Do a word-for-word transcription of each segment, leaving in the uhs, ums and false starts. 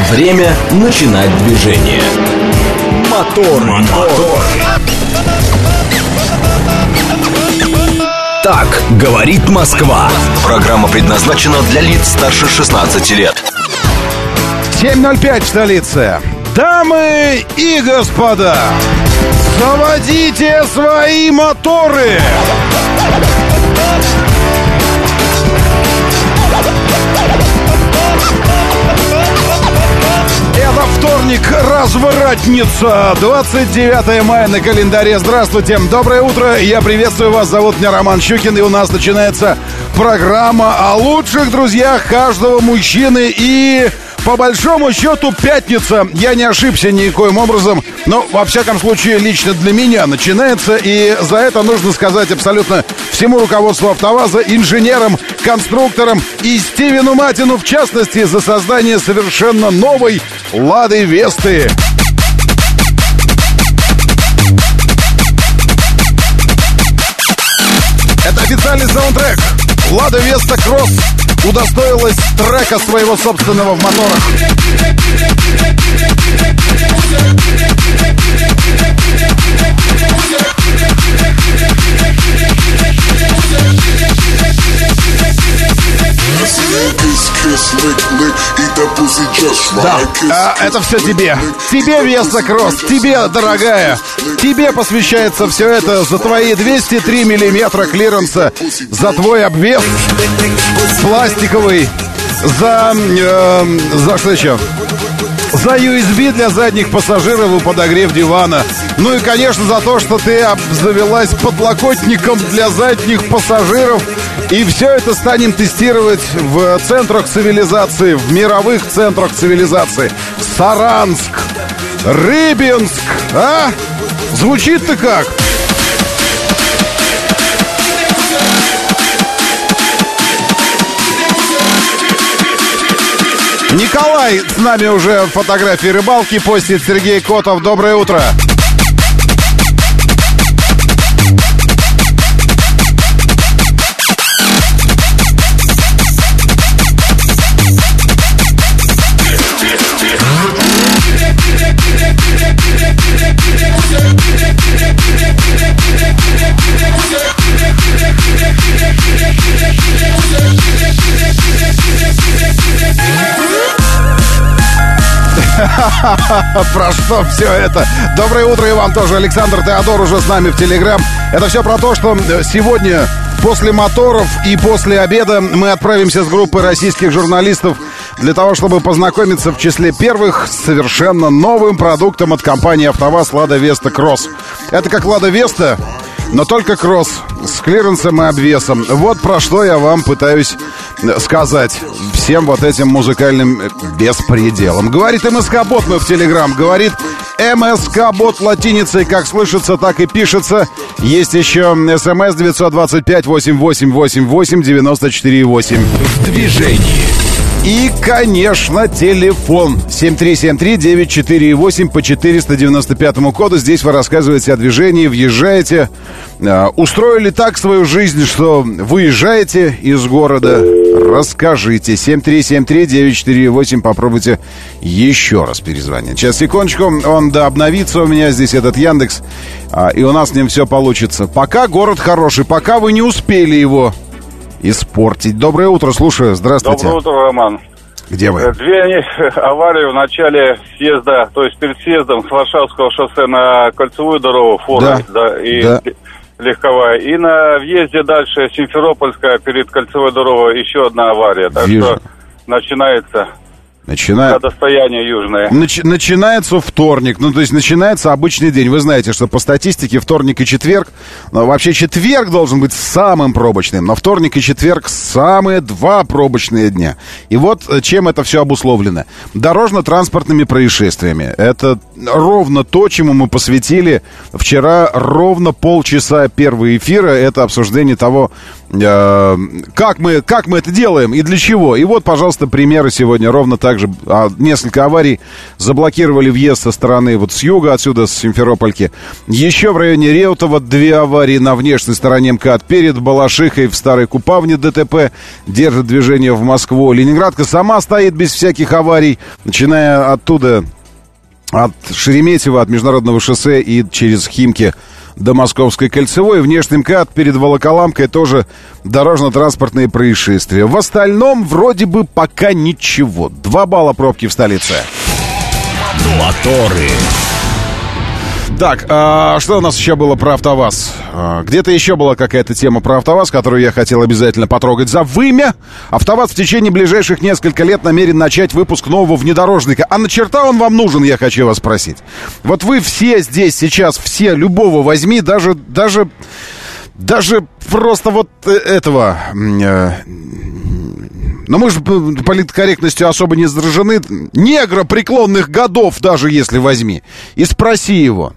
Время начинать движение. Мотор, мотор. Так говорит Москва. Программа предназначена для лиц старше шестнадцати лет. семь ноль пять в столице. Дамы и господа, заводите свои моторы. Это вторник, развратница, двадцать девятое мая на календаре. Здравствуйте, доброе утро, я приветствую вас, зовут меня Роман Щукин, и у нас начинается программа о лучших друзьях каждого мужчины. И по большому счету пятница, я не ошибся никоим образом, но во всяком случае лично для меня начинается. И за это нужно сказать абсолютно всему руководству АвтоВАЗа, инженерам, конструкторам и Стивену Матину в частности за создание совершенно новой Лады Весты. Это официальный саундтрек. Лада Веста Кросс удостоилась трека своего собственного в моторах. Да, а, это все тебе. Тебе, Веста Кросс, тебе, дорогая. Тебе посвящается все это за твои двести три миллиметра клиренса, за твой обвес пластиковый, за... Э, за что еще? За ю эс би для задних пассажиров и подогрев дивана. Ну и, конечно, за то, что ты обзавелась подлокотником для задних пассажиров. И все это станем тестировать в центрах цивилизации, в мировых центрах цивилизации. Саранск, Рыбинск, а? Звучит-то как? Николай с нами уже фотографии рыбалки постит. Сергей Котов, доброе утро. Про что все это? Доброе утро и вам тоже. Александр Теодор уже с нами в Телеграм. Это все про то, что сегодня после моторов и после обеда мы отправимся с группой российских журналистов для того, чтобы познакомиться в числе первых с совершенно новым продуктом от компании АвтоВАЗ Лада Веста Кросс. Это как Лада Веста, но только кросс с клиренсом и обвесом. Вот про что я вам пытаюсь сказать всем вот этим музыкальным беспределом. Говорит МСК-бот мы в Телеграм. Говорит МСК-бот латиницей, как слышится, так и пишется. Есть еще СМС девятьсот двадцать пять восемь восемь восемь восемь девяносто четыре восемь. В движении. И, конечно, телефон семь три семь три девять четыре восемь по четыреста девяносто пятому коду. Здесь вы рассказываете о движении, въезжаете. э, Устроили так свою жизнь, что выезжаете из города. Расскажите. Семь три семь три девять четыре восемь. Попробуйте еще раз перезвонить. Сейчас, секундочку. Он, да, обновится у меня здесь, этот Яндекс, а, и у нас с ним все получится. Пока город хороший, пока вы не успели его испортить. Доброе утро, слушаю, здравствуйте. Доброе утро, Роман. Где вы? Две аварии в начале съезда, то есть перед съездом с Варшавского шоссе на кольцевую дорогу, фура, да, да, и да. легковая. И на въезде дальше Симферопольская перед кольцевой дорогой еще одна авария. Так Вижу. что начинается... Начина... Достояние южное. Нач... Начинается вторник, ну то есть начинается обычный день. Вы знаете, что по статистике вторник и четверг, ну, вообще четверг должен быть самым пробочным, но вторник и четверг самые два пробочные дня. И вот чем это все обусловлено. Дорожно-транспортными происшествиями. Это ровно то, чему мы посвятили вчера ровно полчаса первого эфира. Это обсуждение того, э, как, мы, как мы это делаем и для чего. И вот, пожалуйста, примеры сегодня. Ровно так же а, несколько аварий заблокировали въезд со стороны, вот с юга, отсюда, с Симферопольки. Еще в районе Реутова две аварии на внешней стороне МКАД. Перед Балашихой в Старой Купавне ДТП держит движение в Москву. Ленинградка сама стоит без всяких аварий, начиная оттуда, от Шереметьево, от Международного шоссе и через Химки до Московской кольцевой. Внешний МКАД перед Волоколамкой тоже дорожно-транспортные происшествия. В остальном вроде бы пока ничего. Два балла пробки в столице. Моторы. Так, а что у нас еще было про АвтоВАЗ? А, где-то еще была какая-то тема про АвтоВАЗ, которую я хотел обязательно потрогать за вымя. АвтоВАЗ в течение ближайших нескольких лет намерен начать выпуск нового внедорожника. А на черта он вам нужен, я хочу вас спросить. Вот вы все здесь сейчас, все, любого возьми, даже, даже, даже просто вот этого... Э, но мы же политкорректностью особо не заражены. Негра преклонных годов, даже если возьми, и спроси его.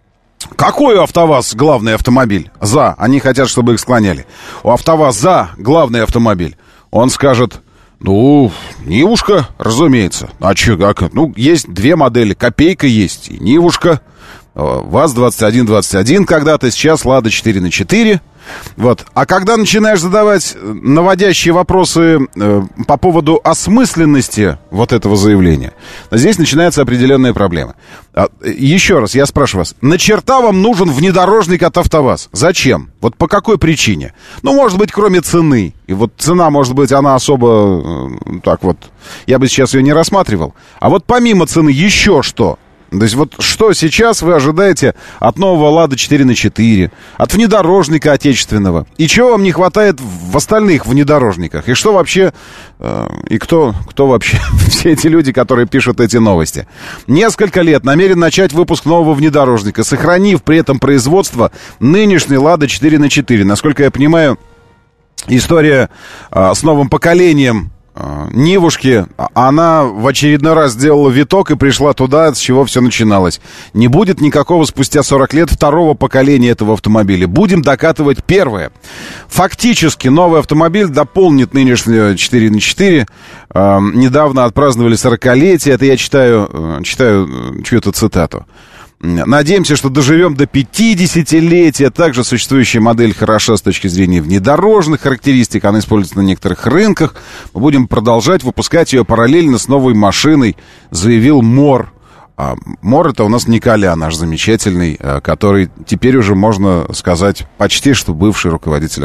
Какой у АвтоВАЗ главный автомобиль? За. Они хотят, чтобы их склоняли. У АвтоВАЗ за главный автомобиль. Он скажет, ну, Нивушка, разумеется. А че, как? Ну, есть две модели. Копейка есть и Нивушка. ВАЗ двадцать один двадцать один когда-то, сейчас Лада четыре на четыре. Вот. А когда начинаешь задавать наводящие вопросы э, по поводу осмысленности вот этого заявления, здесь начинается определенная проблема. А, еще раз, я спрашиваю вас, на черта вам нужен внедорожник от АвтоВАЗ? Зачем? Вот по какой причине? Ну, может быть, кроме цены. И вот цена, может быть, она особо, э, так вот, я бы сейчас ее не рассматривал. А вот помимо цены еще что? То есть вот что сейчас вы ожидаете от нового Лада четыре на четыре, от внедорожника отечественного? И чего вам не хватает в остальных внедорожниках? И что вообще, э, и кто, кто вообще все эти люди, которые пишут эти новости? Несколько лет намерен начать выпуск нового внедорожника, сохранив при этом производство нынешней Лада четыре на четыре. Насколько я понимаю, история э, с новым поколением Нивушки, она в очередной раз сделала виток и пришла туда, с чего все начиналось. Не будет никакого спустя сорок лет второго поколения этого автомобиля. Будем докатывать первое. Фактически новый автомобиль дополнит нынешнее четыре на четыре. Э, недавно отпраздновали сорокалетие. Это я читаю, читаю чью-то цитату. Надеемся, что доживем до пятидесятилетия. Также существующая модель хороша с точки зрения внедорожных характеристик. Она используется на некоторых рынках. Мы будем продолжать выпускать ее параллельно с новой машиной, заявил Мор. А Мор — это у нас Николя, наш замечательный, который теперь уже, можно сказать, почти что бывший руководитель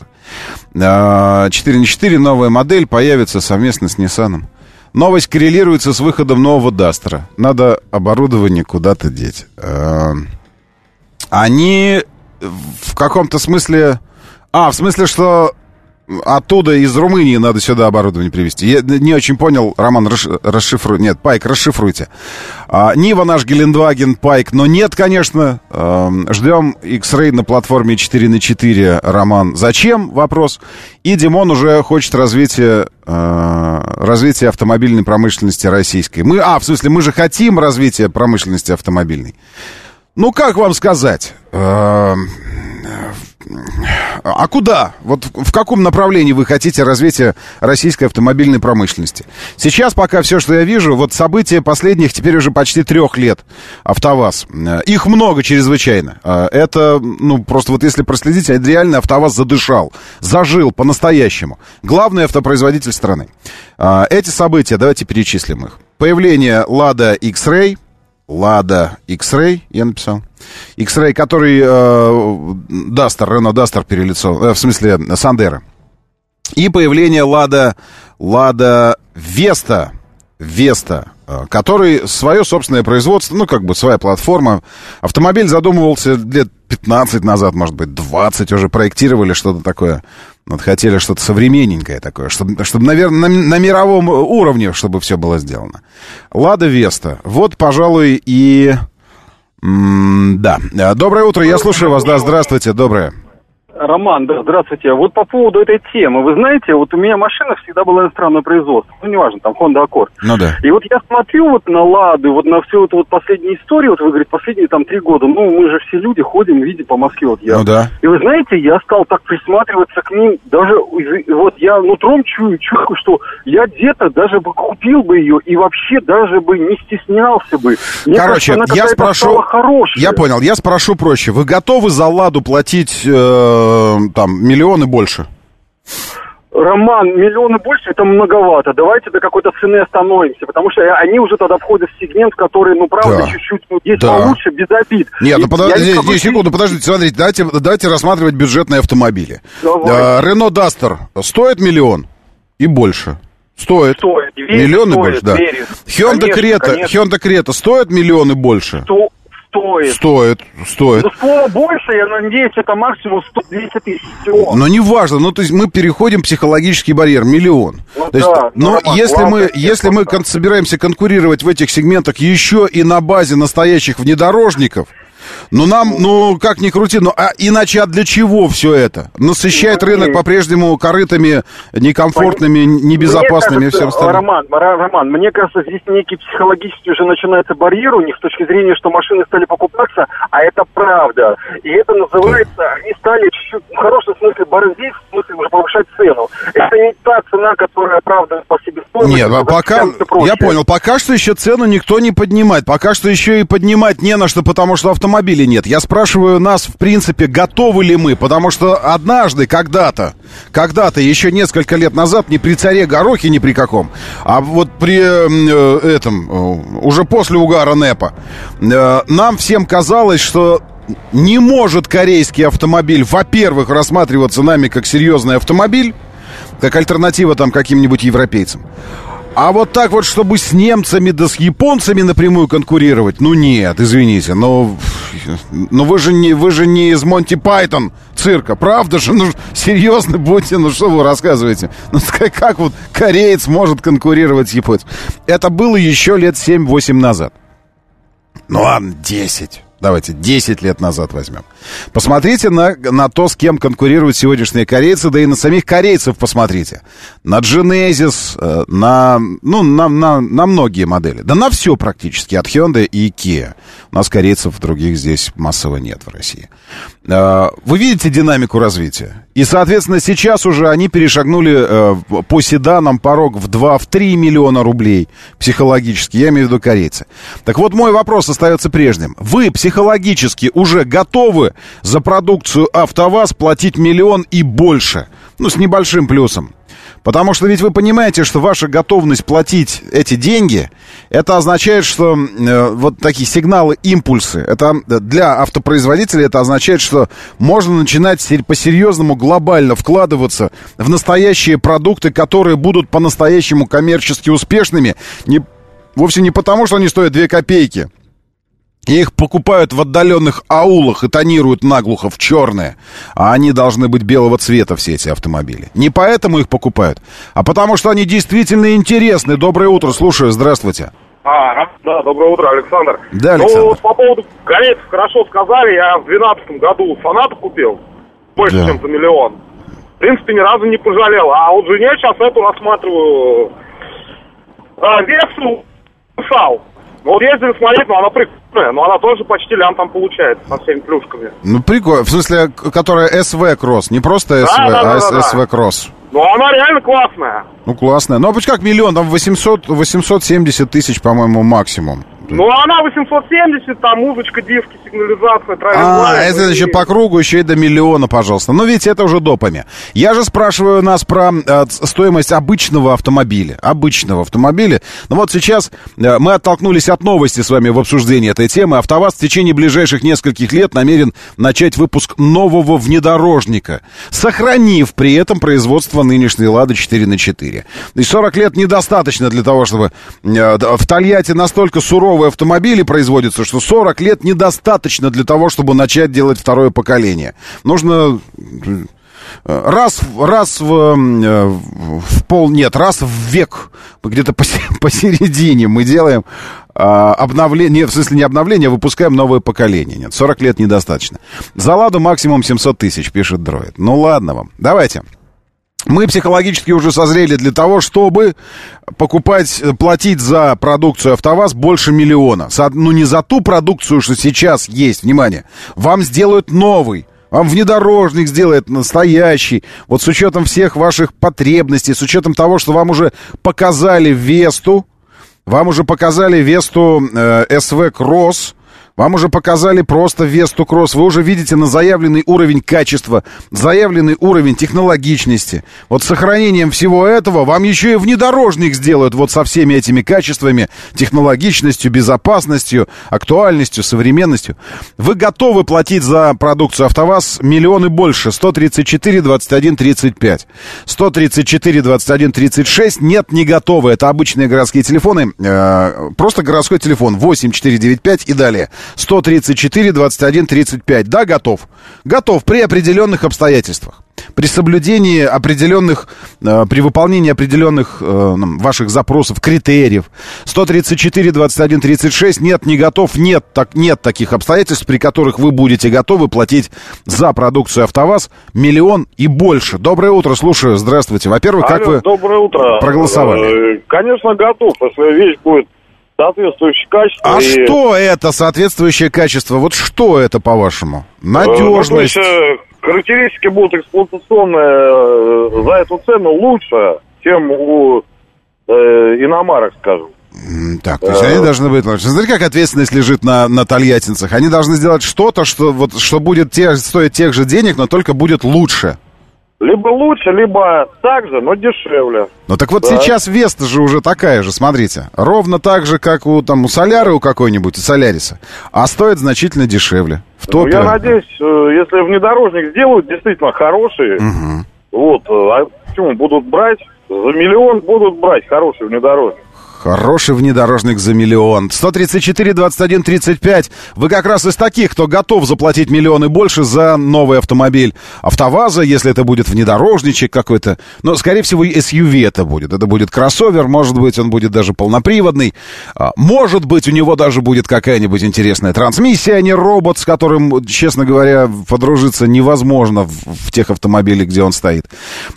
АвтоВАЗа. четыре на четыре новая модель появится совместно с Ниссаном. Новость коррелируется с выходом нового Дастера. Надо оборудование куда-то деть. Они в каком-то смысле... А, в смысле, что оттуда, из Румынии, надо сюда оборудование привезти. Я не очень понял. Роман, расшифруй. Нет, Пайк, расшифруйте. А, Нива наш, Гелендваген, Пайк. Но нет, конечно. А, ждем X-Ray на платформе четыре на четыре, Роман. Зачем? Вопрос. И Димон уже хочет развития, а, развития автомобильной промышленности российской. Мы, а, в смысле, мы же хотим развития промышленности автомобильной. Ну, как вам сказать? А, А куда? Вот в каком направлении вы хотите развития российской автомобильной промышленности? Сейчас пока все, что я вижу, вот события последних теперь уже почти трех лет АвтоВАЗ. Их много чрезвычайно. Это, ну, просто вот если проследить, реально АвтоВАЗ задышал, зажил по-настоящему. Главный автопроизводитель страны. Эти события, давайте перечислим их. Появление Лада X-Ray. Лада X-Ray, я написал. X-Ray, который Дастер, Рено Дастер перелицовал, э, в смысле Сандера. И появление Лада, Лада Веста, Веста, э, который свое собственное производство, ну, как бы своя платформа. Автомобиль задумывался лет пятнадцать назад, может быть, двадцать уже проектировали что-то такое. Вот хотели что-то современненькое такое, чтобы, чтобы наверное, на, на мировом уровне, чтобы все было сделано. Лада Веста. Вот, пожалуй, и... М- да. Доброе утро, я слушаю вас. Да, здравствуйте, доброе. Роман, да, здравствуйте. Вот по поводу этой темы. Вы знаете, вот у меня машина всегда была иностранного производства. Ну, неважно, там, Honda Accord. Ну, да. И вот я смотрю вот на Лады, вот на всю эту вот последнюю историю, вот вы говорите, последние там три года, ну, мы же все люди ходим, видим по Москве, вот я. Ну, да. И вы знаете, я стал так присматриваться к ним, даже, вот я нутром чую, чую, что я где-то даже бы купил бы ее и вообще даже бы не стеснялся бы. Мне Короче, кажется, я спрошу, я понял, я спрошу проще. Вы готовы за Ладу платить э, там миллионы больше? Роман, миллионы больше, это многовато. Давайте до какой-то цены остановимся, потому что они уже тогда входят в сегмент, который, ну, правда, да. чуть-чуть, ну, есть да. получше, без обид. Нет, ну, подождите, никакой... не, секунду, подождите, смотрите, давайте, давайте рассматривать бюджетные автомобили. Рено Дастер стоит миллион и больше? Стоит. Стоит. Миллион и больше, да. Хёнда Крета, конечно. Хёнда Крета стоит миллион и больше? Сто... Стоит. Стоит, стоит. Ну, слово больше, я надеюсь, это максимум сто-двести тысяч всего. Но неважно, ну, то есть мы переходим психологический барьер, миллион. Ну, то есть, да, но нормально, если ладно, мы, если мы кон- собираемся конкурировать в этих сегментах еще и на базе настоящих внедорожников, ну, нам, ну, как ни крути, ну, а иначе, а для чего все это? Насыщает ну, рынок по-прежнему корытами некомфортными, небезопасными мне кажется, и всем остальным. Роман, Роман, мне кажется, здесь некий психологический уже начинается барьер у них с точки зрения, что машины стали покупаться, а это правда. И это называется, они стали чуть-чуть, в хорошем смысле, борзеть, в смысле уже повышать цену. Это не та цена, которая, правда, по себестоимости. Нет, пока, я понял, пока что еще цену никто не поднимает, пока что еще и поднимать не на что, потому что автомобиль автомобилей нет. Я спрашиваю нас, в принципе, готовы ли мы, потому что однажды, когда-то, когда-то, еще несколько лет назад, не при царе Горохе, ни при каком, а вот при э, этом, э, уже после угара НЭПа, э, нам всем казалось, что не может корейский автомобиль, во-первых, рассматриваться нами как серьезный автомобиль, как альтернатива там каким-нибудь европейцам. А вот так вот, чтобы с немцами да с японцами напрямую конкурировать, ну нет, извините, но, но вы же не, вы же не из Монти Пайтон цирка, правда же? Ну, серьезно будьте, ну что вы рассказываете? Ну, как, как вот кореец может конкурировать с японцем? Это было еще лет семь-восемь назад. Ну ладно, десять. Давайте десять лет назад возьмем. Посмотрите на, на то, с кем конкурируют сегодняшние корейцы, да и на самих корейцев посмотрите. На Genesis, на, ну, на, на, на многие модели. Да на все практически, от Hyundai и Kia. У нас корейцев других здесь массово нет в России. Вы видите динамику развития? И, соответственно, сейчас уже они перешагнули по седанам порог в два-три миллиона рублей психологически. Я имею в виду корейцы. Так вот, мой вопрос остается прежним. Вы психологически уже готовы за продукцию АвтоВАЗ платить миллион и больше? Ну, с небольшим плюсом. Потому что ведь вы понимаете, что ваша готовность платить эти деньги, это означает, что э, вот такие сигналы, импульсы, это для автопроизводителей это означает, что можно начинать по-серьезному глобально вкладываться в настоящие продукты, которые будут по-настоящему коммерчески успешными, не, вовсе не потому, что они стоят две копейки. И их покупают в отдаленных аулах и тонируют наглухо в черное. А они должны быть белого цвета, все эти автомобили. Не поэтому их покупают, а потому что они действительно интересны. Доброе утро, слушаю, здравствуйте. А, да, доброе утро, Александр. Да, Александр. Ну, по поводу корейцев хорошо сказали. Я в двенадцатом году Соната купил. Больше, да. чем за миллион. В принципе, ни разу не пожалел. А вот жене сейчас эту рассматриваю. А, Вексу писал. Ну, вот ездили смотреть, но она прикольная, но она тоже почти лям там получается, со всеми плюшками. Ну, прикольно, в смысле, которая эс ви Кросс, не просто эс ви, да, да, а да, да, эс ви Кросс. Ну, она реально классная. Ну, классная. Ну, а почему как миллион? Там восемьсот, восемьсот семьдесят тысяч, по-моему, максимум. Ну, она восемьсот семьдесят, там музычка, дивки, сигнализация, травить. А, это еще по кругу, еще и до миллиона, пожалуйста. Но ведь это уже допами. Я же спрашиваю нас про э, стоимость обычного автомобиля. Обычного автомобиля. Ну вот сейчас э, мы оттолкнулись от новости с вами в обсуждении этой темы. АвтоВАЗ в течение ближайших нескольких лет намерен начать выпуск нового внедорожника, сохранив при этом производство нынешней Лады четыре на четыре. И сорок лет недостаточно для того, чтобы э, в Тольятти настолько сурово автомобили производятся, что сорок лет недостаточно для того, чтобы начать делать второе поколение. Нужно раз, раз в, в пол, нет, раз в век, где-то посередине мы делаем обновление, в смысле не обновление, а выпускаем новое поколение. Нет, сорок лет недостаточно. За «Ладу» максимум семьсот тысяч, пишет Дроид. Ну ладно вам, давайте. Мы психологически уже созрели для того, чтобы покупать, платить за продукцию АвтоВАЗ больше миллиона. Ну, не за ту продукцию, что сейчас есть, внимание. Вам сделают новый, вам внедорожник сделает настоящий. Вот с учетом всех ваших потребностей, с учетом того, что вам уже показали Весту, вам уже показали Весту э, эс ви Кросс, вам уже показали просто Весту Кросс. Вы уже видите на заявленный уровень качества, заявленный уровень технологичности. Вот с сохранением всего этого вам еще и внедорожник сделают вот со всеми этими качествами, технологичностью, безопасностью, актуальностью, современностью. Вы готовы платить за продукцию АвтоВАЗ миллион и больше. сто тридцать четыре двадцать один тридцать пять. сто тридцать четыре двадцать один тридцать шесть. Нет, не готовы. Это обычные городские телефоны. Э, просто городской телефон. восемь четыре девять пять и далее. сто тридцать четыре двадцать один тридцать пять. Да, готов. Готов при определенных обстоятельствах. При соблюдении определенных, э, при выполнении определенных э, ваших запросов, критериев. сто тридцать четыре двадцать один тридцать шесть. Нет, не готов. Нет, так, нет таких обстоятельств, при которых вы будете готовы платить за продукцию АвтоВАЗ миллион и больше. Доброе утро, слушаю. Здравствуйте. Во-первых, Алло, как вы доброе утро. проголосовали? Конечно, готов, если вещь будет соответствующее качество. А и... что это соответствующее качество? Вот что это, по-вашему? Надежность. Ну, то есть, характеристики будут эксплуатационные за эту цену лучше, чем у э, иномарок, скажем. Так, то есть они должны быть лучше. Смотри, как ответственность лежит на, на тольяттинцах. Они должны сделать что-то, что, вот, что будет те, стоить тех же денег, но только будет лучше. Либо лучше, либо так же, но дешевле. Ну так вот да. Сейчас Веста же уже такая же, смотрите. Ровно так же, как у, там, у Соляры у какой-нибудь, у Соляриса. А стоит значительно дешевле. В топе. Ну, я надеюсь, если внедорожник сделают действительно хороший, угу. вот, а почему будут брать? За миллион будут брать хороший внедорожник. Хороший внедорожник за миллион. сто тридцать четыре двадцать один тридцать пять. Вы как раз из таких, кто готов заплатить миллион и больше за новый автомобиль АвтоВАЗа, если это будет внедорожничек какой-то. Но, скорее всего, эс ю ви это будет. Это будет кроссовер, может быть, он будет даже полноприводный. Может быть, у него даже будет какая-нибудь интересная трансмиссия, а не робот, с которым, честно говоря, подружиться невозможно в, в тех автомобилях, где он стоит.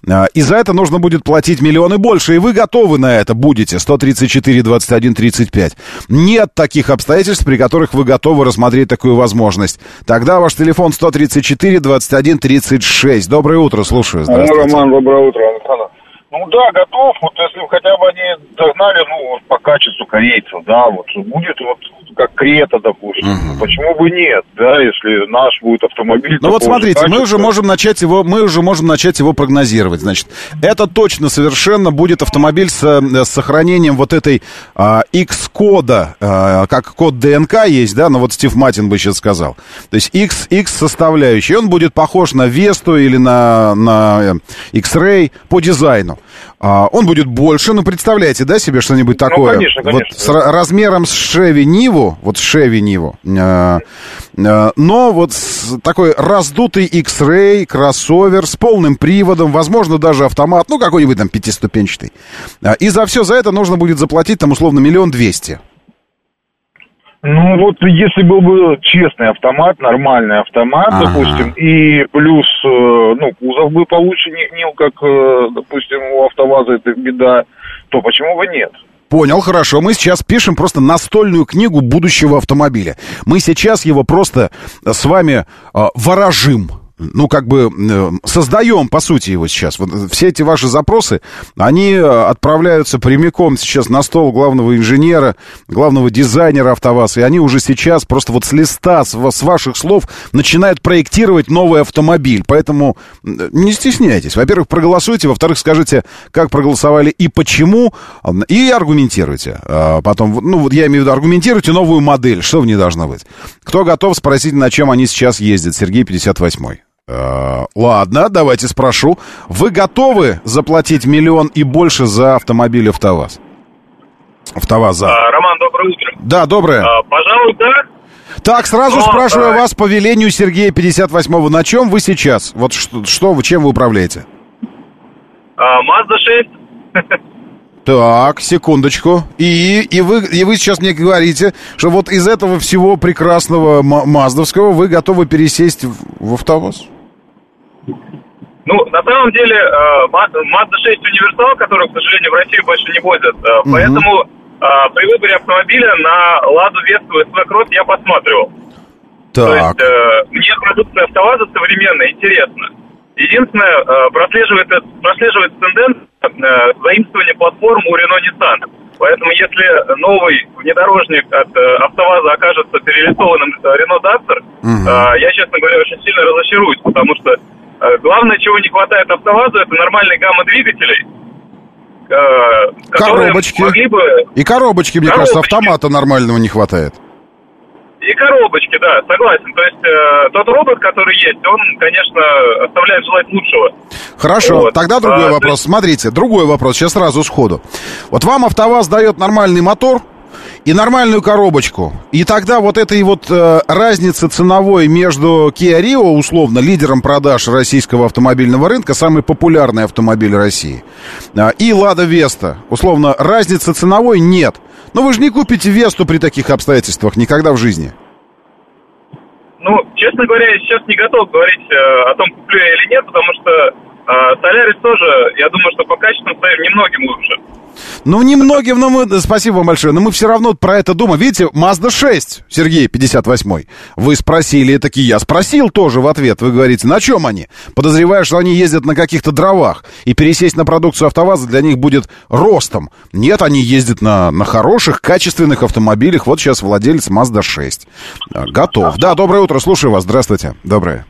И за это нужно будет платить миллион и больше. И вы готовы на это будете. сто тридцать четыре двадцать один тридцать пять. Нет таких обстоятельств, при которых вы готовы рассмотреть такую возможность. Тогда ваш телефон сто тридцать четыре двадцать один тридцать шесть. Доброе утро, слушаю. Здравствуйте. Роман, доброе утро, Александр. Ну да, готов. Вот если хотя бы они догнали, ну, вот по качеству корейцев, да, вот будет вот как Крета, допустим. Uh-huh. Почему бы нет, да, если наш будет автомобиль. Ну вот смотрите, качества. мы уже можем начать его, мы уже можем начать его прогнозировать. Значит, это точно совершенно будет автомобиль с, с сохранением вот этой а, X-кода, а, как код ДНК есть, да, но вот Стив Матин бы сейчас сказал. То есть X, X составляющий. Он будет похож на Весту или на, на X-Ray по дизайну. А, он будет больше, ну, представляете, да, себе что-нибудь такое? Ну, конечно, конечно. Вот с размером с Chevy Nivo, вот с Chevy Nivo, а, а, но вот с такой раздутый X-Ray, кроссовер с полным приводом, возможно, даже автомат, ну, какой-нибудь там пятиступенчатый. А, и за все за это нужно будет заплатить, там, условно, миллион двести. Ну, вот если был бы честный автомат, нормальный автомат, ага. допустим, и плюс, ну, кузов бы получше не гнил, как, допустим, у АвтоВАЗа это беда, то почему бы нет? Понял, хорошо. Мы сейчас пишем просто настольную книгу будущего автомобиля. Мы сейчас его просто с вами э, ворожим. Ну, как бы э, создаем, по сути, его сейчас. Вот все эти ваши запросы, они отправляются прямиком сейчас на стол главного инженера, главного дизайнера АвтоВАЗ, и они уже сейчас просто вот с листа, с, с ваших слов начинают проектировать новый автомобиль. Поэтому не стесняйтесь. Во-первых, проголосуйте, во-вторых, скажите, как проголосовали и почему, и аргументируйте. А потом, ну, вот я имею в виду, аргументируйте новую модель, что в ней должно быть. Кто готов, спросить, на чем они сейчас ездят? Сергей, пятьдесят восьмой. Uh, ладно, давайте спрошу. Вы готовы заплатить миллион и больше за автомобиль АвтоВАЗ? АвтоВАЗа. А, Роман, доброе утро. Да, доброе. А, пожалуй, да. Так, сразу Но, спрашиваю а... вас по велению Сергея пятьдесят восьмого. На чем вы сейчас? Вот что, что вы, чем вы управляете? Мазда шесть. Так, секундочку. И, и, вы, и вы сейчас мне говорите, что вот из этого всего прекрасного маздовского вы готовы пересесть в, в АвтоВАЗ? Ну, на самом деле, Мазда шесть универсал, которую, к сожалению, в России больше не возят. Угу. Поэтому при выборе автомобиля на Ладу Весту эс ви-Кросс я посматривал. Так. То есть мне продукция АвтоВАЗа современная, интересна. Единственное, прослеживается, прослеживается тенденция заимствования платформ у Renault Nissan. Поэтому если новый внедорожник от АвтоВАЗа окажется перелицованным Renault Duster, угу. я, честно говоря, очень сильно разочаруюсь, потому что главное, чего не хватает АвтоВАЗу, это нормальной гаммы двигателей. Коробочки. Могли бы... И коробочки, мне коробочки. Кажется, автомата нормального не хватает. И коробочки, да, согласен. То есть э, тот робот, который есть, он, конечно, оставляет желать лучшего. Хорошо, вот. Тогда другой а, вопрос. Есть... Смотрите, другой вопрос, сейчас сразу сходу. Вот вам АвтоВАЗ дает нормальный мотор и нормальную коробочку. И тогда вот этой вот э, разницы ценовой между Kia Rio, условно, лидером продаж российского автомобильного рынка, самый популярный автомобиль России, э, и Lada Vesta, условно, разницы ценовой нет. Но вы же не купите Весту при таких обстоятельствах никогда в жизни. Ну, честно говоря, я сейчас не готов говорить э, о том, куплю я или нет, потому что э, Солярис тоже, я думаю, что по качеству своим немногим лучше. Ну, немногим, но мы... Спасибо вам большое, но мы все равно про это думаем. Видите, Мазда шесть, Сергей, пятьдесят восьмой. Вы спросили, и таки я спросил тоже в ответ. Вы говорите, на чем они? Подозреваю, что они ездят на каких-то дровах. И пересесть на продукцию АвтоВАЗа для них будет ростом. Нет, они ездят на, на хороших, качественных автомобилях. Вот сейчас владелец Мазда шесть. Готов. Да, доброе утро, слушаю вас. Здравствуйте. Доброе.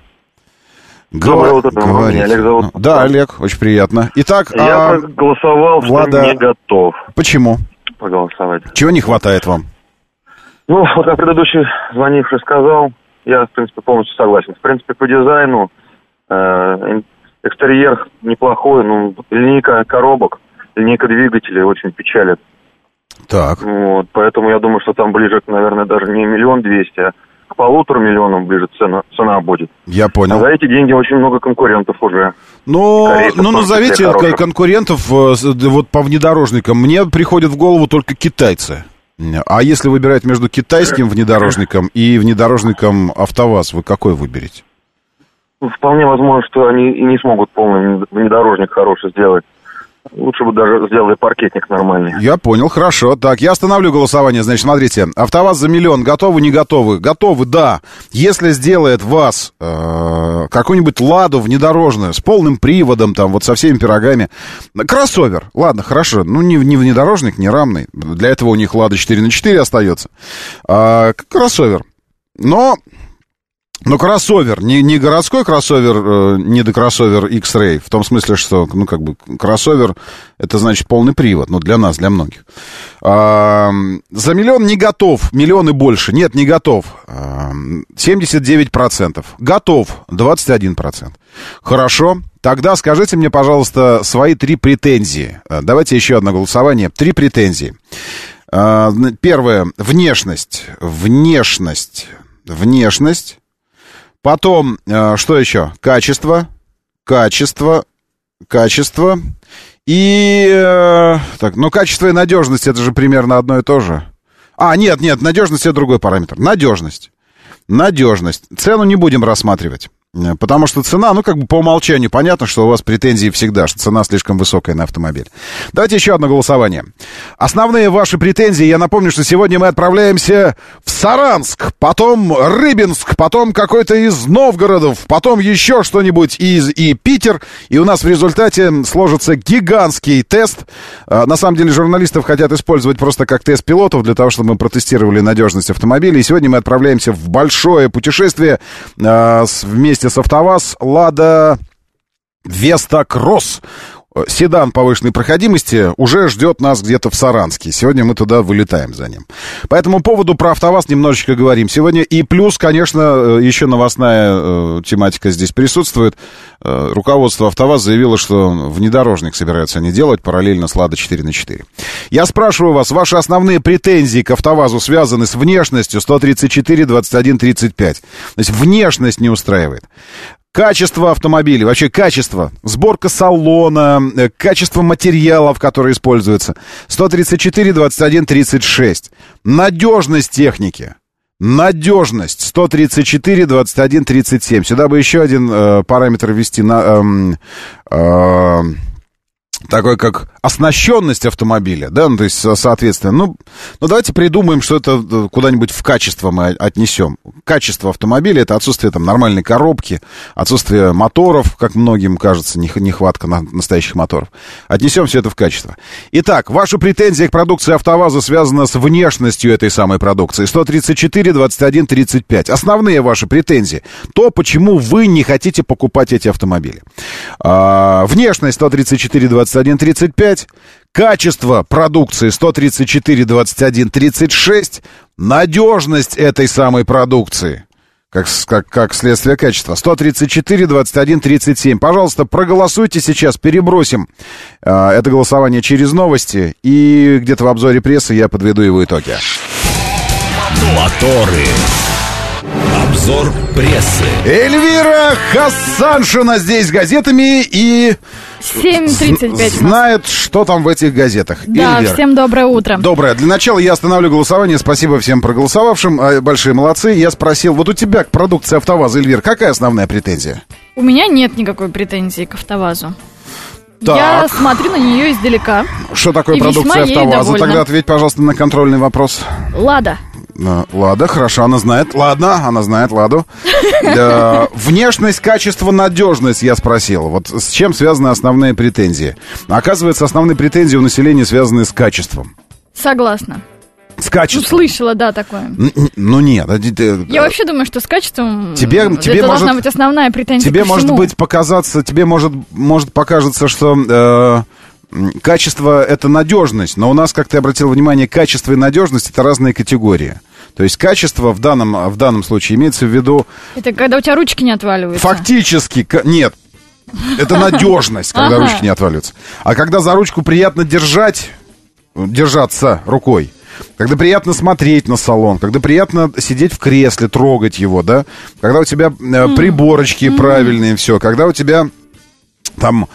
Доброе утро, меня Олег зовут. Да, Олег, очень приятно. Итак, я а... проголосовал, Влада... что не готов. Почему? Проголосовать. Чего не хватает вам? Ну, вот как предыдущий звонивший сказал, я, в принципе, полностью согласен. В принципе, по дизайну э, экстерьер неплохой, ну, линейка коробок, линейка двигателей очень печалит. Так. Вот, поэтому я думаю, что там ближе, наверное, даже не миллион двести, а к полутора миллионам ближе цена, цена будет. Я понял. А за эти деньги очень много конкурентов уже. Ну, ну назовите конкурентов вот по внедорожникам. Мне приходят в голову только китайцы. А если выбирать между китайским внедорожником и внедорожником АвтоВАЗ, вы какой выберете? Вполне возможно, что они и не смогут полный внедорожник хороший сделать. Лучше бы даже сделали паркетник нормальный. Я понял, хорошо. Так, я остановлю голосование. Значит, смотрите, АвтоВАЗ за миллион. Готовы, не готовы? Готовы, да. Если сделает вас э, какую-нибудь Ладу внедорожную с полным приводом, там, вот со всеми пирогами. Кроссовер. Ладно, хорошо. Ну, не, не внедорожник, не рамный. Для этого у них Лада четыре на четыре остается. А, кроссовер. Но... Но кроссовер, не, не городской кроссовер, э, не до кроссовер X-Ray, в том смысле, что, ну, как бы, кроссовер, это значит полный привод, ну, для нас, для многих. А, за миллион не готов, миллион и больше, нет, не готов, а, семьдесят девять процентов, готов, двадцать один процент. Хорошо, тогда скажите мне, пожалуйста, свои три претензии. Давайте еще одно голосование, три претензии. А, первое, внешность, внешность, внешность. Потом, э, что еще? Качество, качество, качество. И, э, так, ну, качество и надежность, это же примерно одно и то же. А, нет, нет, надежность — это другой параметр. Надежность. Надежность. Цену не будем рассматривать. Потому что цена, ну, как бы по умолчанию понятно, что у вас претензии всегда, что цена слишком высокая на автомобиль. Давайте еще одно голосование. Основные ваши претензии, я напомню, что сегодня мы отправляемся в Саранск, потом Рыбинск, потом какой-то из Новгородов, потом еще что-нибудь из и Питер, и у нас в результате сложится гигантский тест. На самом деле журналистов хотят использовать просто как тест пилотов для того, чтобы мы протестировали надежность автомобиля. И сегодня мы отправляемся в большое путешествие вместе с АвтоВАЗ, Лада Веста Кросс. седан повышенной проходимости уже ждет нас где-то в Саранске. Сегодня мы туда вылетаем за ним. По этому поводу про АвтоВАЗ немножечко говорим сегодня. И плюс, конечно, еще новостная тематика здесь присутствует. Руководство АвтоВАЗ заявило, что внедорожник собираются они делать параллельно с Лада четыре на четыре. Я спрашиваю вас, ваши основные претензии к АвтоВАЗу связаны с внешностью сто тридцать четыре двадцать один тридцать пять. То есть внешность не устраивает. Качество автомобиля, вообще качество, сборка салона, качество материалов, которые используются. сто тридцать четыре двадцать один тридцать шесть. Надежность техники. Надежность. сто тридцать четыре двадцать один тридцать семь. Сюда бы еще один э, параметр ввести на... Э, э, такой как оснащенность автомобиля, да, ну, то есть, соответственно, ну, ну, давайте придумаем, что это куда-нибудь в качество мы отнесем. Качество автомобиля — это отсутствие там нормальной коробки, отсутствие моторов, как многим кажется, нехватка настоящих моторов. Отнесем все это в качество. Итак, ваша претензия к продукции АвтоВАЗа связана с внешностью этой самой продукции. сто тридцать четыре двадцать один тридцать пять. Основные ваши претензии. То, почему вы не хотите покупать эти автомобили. А, внешность сто тридцать четыре двадцать один тридцать пять. Качество продукции сто тридцать четыре двадцать один тридцать шесть. Надежность этой самой продукции, как, как, как следствие качества, сто тридцать четыре двадцать один тридцать семь. Пожалуйста, проголосуйте сейчас, перебросим э, это голосование через новости, и где-то в обзоре прессы я подведу его итоги. Моторы. Обзор прессы. Эльвира Хасаншина здесь с газетами и... семь тридцать пять. Знает, что там в этих газетах. Да, Эльвир. Всем доброе утро. Доброе. Для начала я остановлю голосование. Спасибо всем проголосовавшим. Большие молодцы. Я спросил, вот у тебя к продукции АвтоВАЗа, Эльвир, какая основная претензия? У меня нет никакой претензии к АвтоВАЗу. Так. Я смотрю на нее издалека. Что такое и продукция весьма ей АвтоВАЗа? довольна. Тогда ответь, пожалуйста, на контрольный вопрос. Лада. Лада, хорошо, она знает. Ладно, она знает Ладу. Да, внешность, качество, надежность, я спросил. Вот с чем связаны основные претензии? Оказывается, основные претензии у населения связаны с качеством. Согласна. С качеством. Ну, слышала, да, такое. Н- Ну нет. Я вообще думаю, что с качеством тебе, это тебе должна может, быть основная претензия. Тебе ко может всему. быть показаться, тебе может, может покажется, что э, качество — это надежность. Но у нас, как ты обратил внимание, качество и надежность — это разные категории. То есть качество в данном, в данном случае имеется в виду... Это когда у тебя ручки не отваливаются. Фактически, нет. Это надежность, когда Ага. ручки не отваливаются. А когда за ручку приятно держать, держаться рукой, когда приятно смотреть на салон, когда приятно сидеть в кресле, трогать его, да, когда у тебя э, приборочки mm-hmm. правильные, все, когда у тебя там,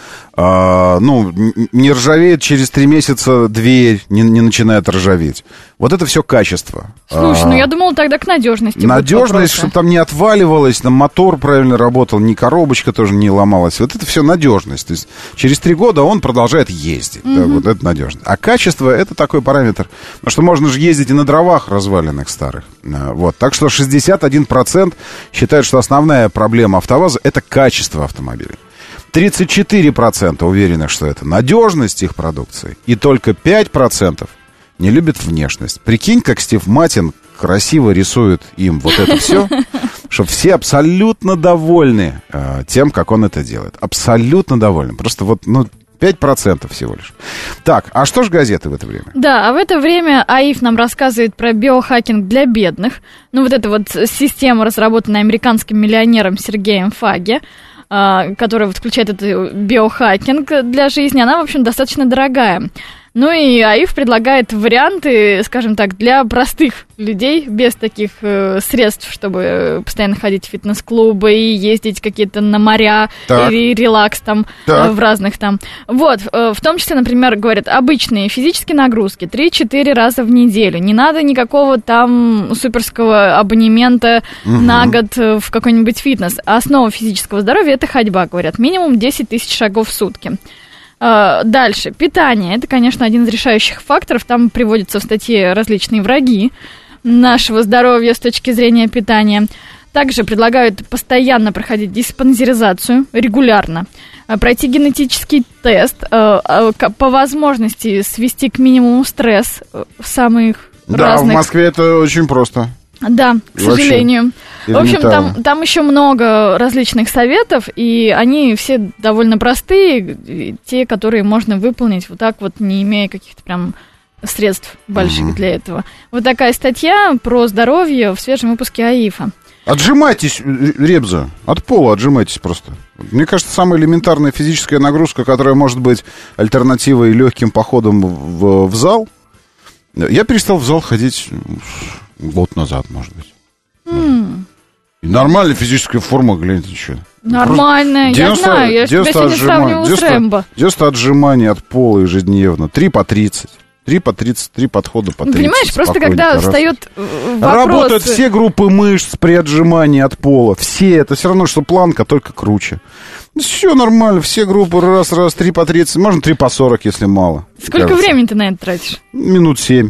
э, ну, не ржавеет через три месяца дверь, не, не начинает ржаветь. Вот это все качество. Слушай, а, ну я думала тогда к надежности. Надежность, чтобы там не отваливалось, там мотор правильно работал, ни коробочка тоже не ломалась. Вот это все надежность. То есть через три года он продолжает ездить. Mm-hmm. Да, вот это надежность. А качество — это такой параметр. Потому что можно же ездить и на дровах разваленных старых. Вот. Так что шестьдесят один процент считают, что основная проблема АвтоВАЗа — это качество автомобиля. тридцать четыре процента уверены, что это надежность их продукции. И только пять процентов не любят внешность. Прикинь, как Стив Матин красиво рисует им вот это все, что все абсолютно довольны э, тем, как он это делает. Абсолютно довольны. Просто вот, ну, пять процентов всего лишь. Так, а что же газеты в это время? Да, а в это время АИФ нам рассказывает про биохакинг для бедных. Ну, вот эта вот система, разработанная американским миллионером Сергеем Фаге, которая вот включает этот биохакинг для жизни, она, в общем, достаточно дорогая. Ну и АИФ предлагает варианты, скажем так, для простых людей, без таких э, средств, чтобы постоянно ходить в фитнес-клубы и ездить какие-то на моря так. или релакс там э, в разных там. Вот, э, в том числе, например, говорят, обычные физические нагрузки три-четыре раза в неделю. Не надо никакого там суперского абонемента угу. на год в какой-нибудь фитнес. Основа физического здоровья — это ходьба, говорят, минимум десять тысяч шагов в сутки. Дальше. Питание. Это, конечно, один из решающих факторов. Там приводятся в статье различные враги нашего здоровья с точки зрения питания. Также предлагают постоянно проходить диспансеризацию, регулярно. Пройти генетический тест. По возможности свести к минимуму стресс в самых да, разных... Да, в Москве это очень просто. Да, к сожалению. В общем, там, там еще много различных советов, и они все довольно простые, те, которые можно выполнить вот так вот, не имея каких-то прям средств больших угу. для этого. Вот такая статья про здоровье в свежем выпуске АИФа. Отжимайтесь, Ребза, от пола отжимайтесь просто. Мне кажется, самая элементарная физическая нагрузка, которая может быть альтернативой легким походам в, в зал. Я перестал в зал ходить год назад, может быть. Mm. Нормальная физическая форма, гляньте, что. Нормальная, я знаю, я тебя сегодня сравнивала с Рэмбо. девяносто отжиманий от пола ежедневно, три по тридцать. Три по тридцать, три подхода по тридцать. Понимаешь, просто когда встает вопрос... Работают все группы мышц при отжимании от пола. Все, это все равно, что планка, только круче. Все нормально, все группы раз-раз, три по тридцать, можно три по сорок, если мало. Сколько кажется. Времени ты на это тратишь? Минут семь.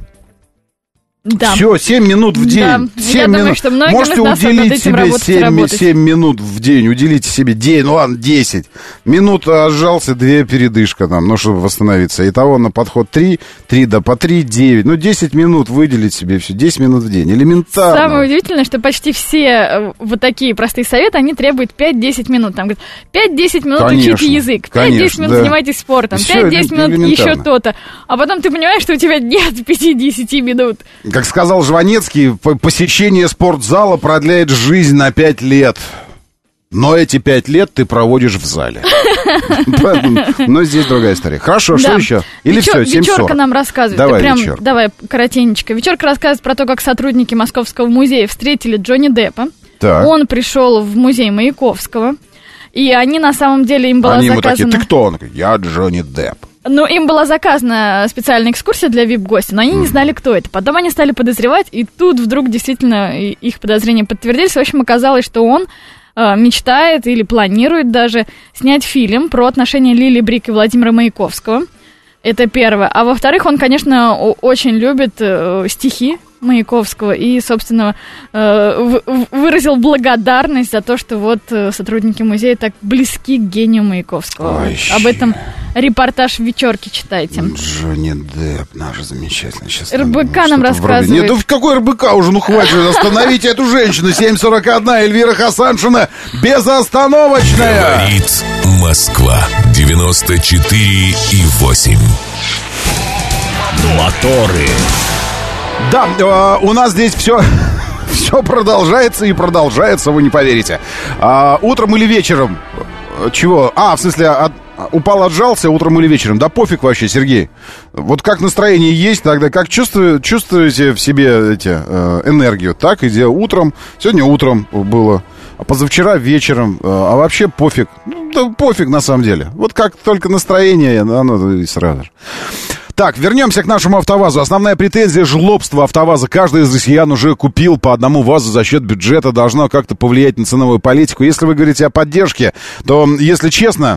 Да. Все, семь минут в день. Да. Я минут. Думаю, что многим можете из нас уделить себе семь, семь минут в день. Уделите себе день, ну ладно, десять. Минут отжался, две передышка там, ну, чтобы восстановиться. Итого на подход три, три да по три, девять. Ну, десять минут выделить себе все, десять минут в день. Элементарно. Самое удивительное, что почти все вот такие простые советы, они требуют пять-десять минут. Там говорят, пять-десять минут конечно, учите язык, пять-десять минут да. занимайтесь спортом, пять-десять минут еще то-то. А потом ты понимаешь, что у тебя нет пяти-десяти минут. Как сказал Жванецкий, посещение спортзала продляет жизнь на пять лет. Но эти пять лет ты проводишь в зале. Но здесь другая история. Хорошо, что еще? Или все, семь сорок? Вечерка нам рассказывает. Давай, Вечерка. Давай, коротенечко. Вечерка рассказывает про то, как сотрудники Московского музея встретили Джонни Деппа. Он пришел в музей Маяковского. И они, на самом деле, им была заказана... Они ему такие, ты кто? Он такой, я Джонни Депп. Ну, им была заказана специальная экскурсия для вип-гостя, но они не знали, кто это. Потом они стали подозревать, и тут вдруг действительно их подозрения подтвердились. В общем, оказалось, что он э, мечтает или планирует даже снять фильм про отношения Лили Брик и Владимира Маяковского. Это первое. А во-вторых, он, конечно, очень любит э, стихи Маяковского и, собственно, э, выразил благодарность за то, что вот сотрудники музея так близки к гению Маяковского. Ой, об этом репортаж в вечерке читайте. Джонни Депп, наш замечательный. Сейчас РБК нам, нам рассказывает. Нет, ну в какой РБК уже, ну хватит, остановите эту женщину. семь сорок один, Эльвира Хасаншина, безостановочная. Говорит Москва, девяносто четыре и восемь. Моторы. Да, э, у нас здесь все, все продолжается и продолжается, вы не поверите. А, утром или вечером? Чего? А, в смысле, от, упал, отжался утром или вечером? Да пофиг вообще, Сергей. Вот как настроение есть, тогда как чувствую, чувствуете в себе эти, э, энергию, так и утром. Сегодня утром было, а позавчера вечером. Э, а вообще пофиг. Ну, да пофиг на самом деле. Вот как только настроение, оно и сразу же. Так, вернемся к нашему АвтоВАЗу. Основная претензия — жлобство АвтоВАЗа. Каждый из россиян уже купил по одному ВАЗу за счет бюджета. Должно как-то повлиять на ценовую политику. Если вы говорите о поддержке, то, если честно...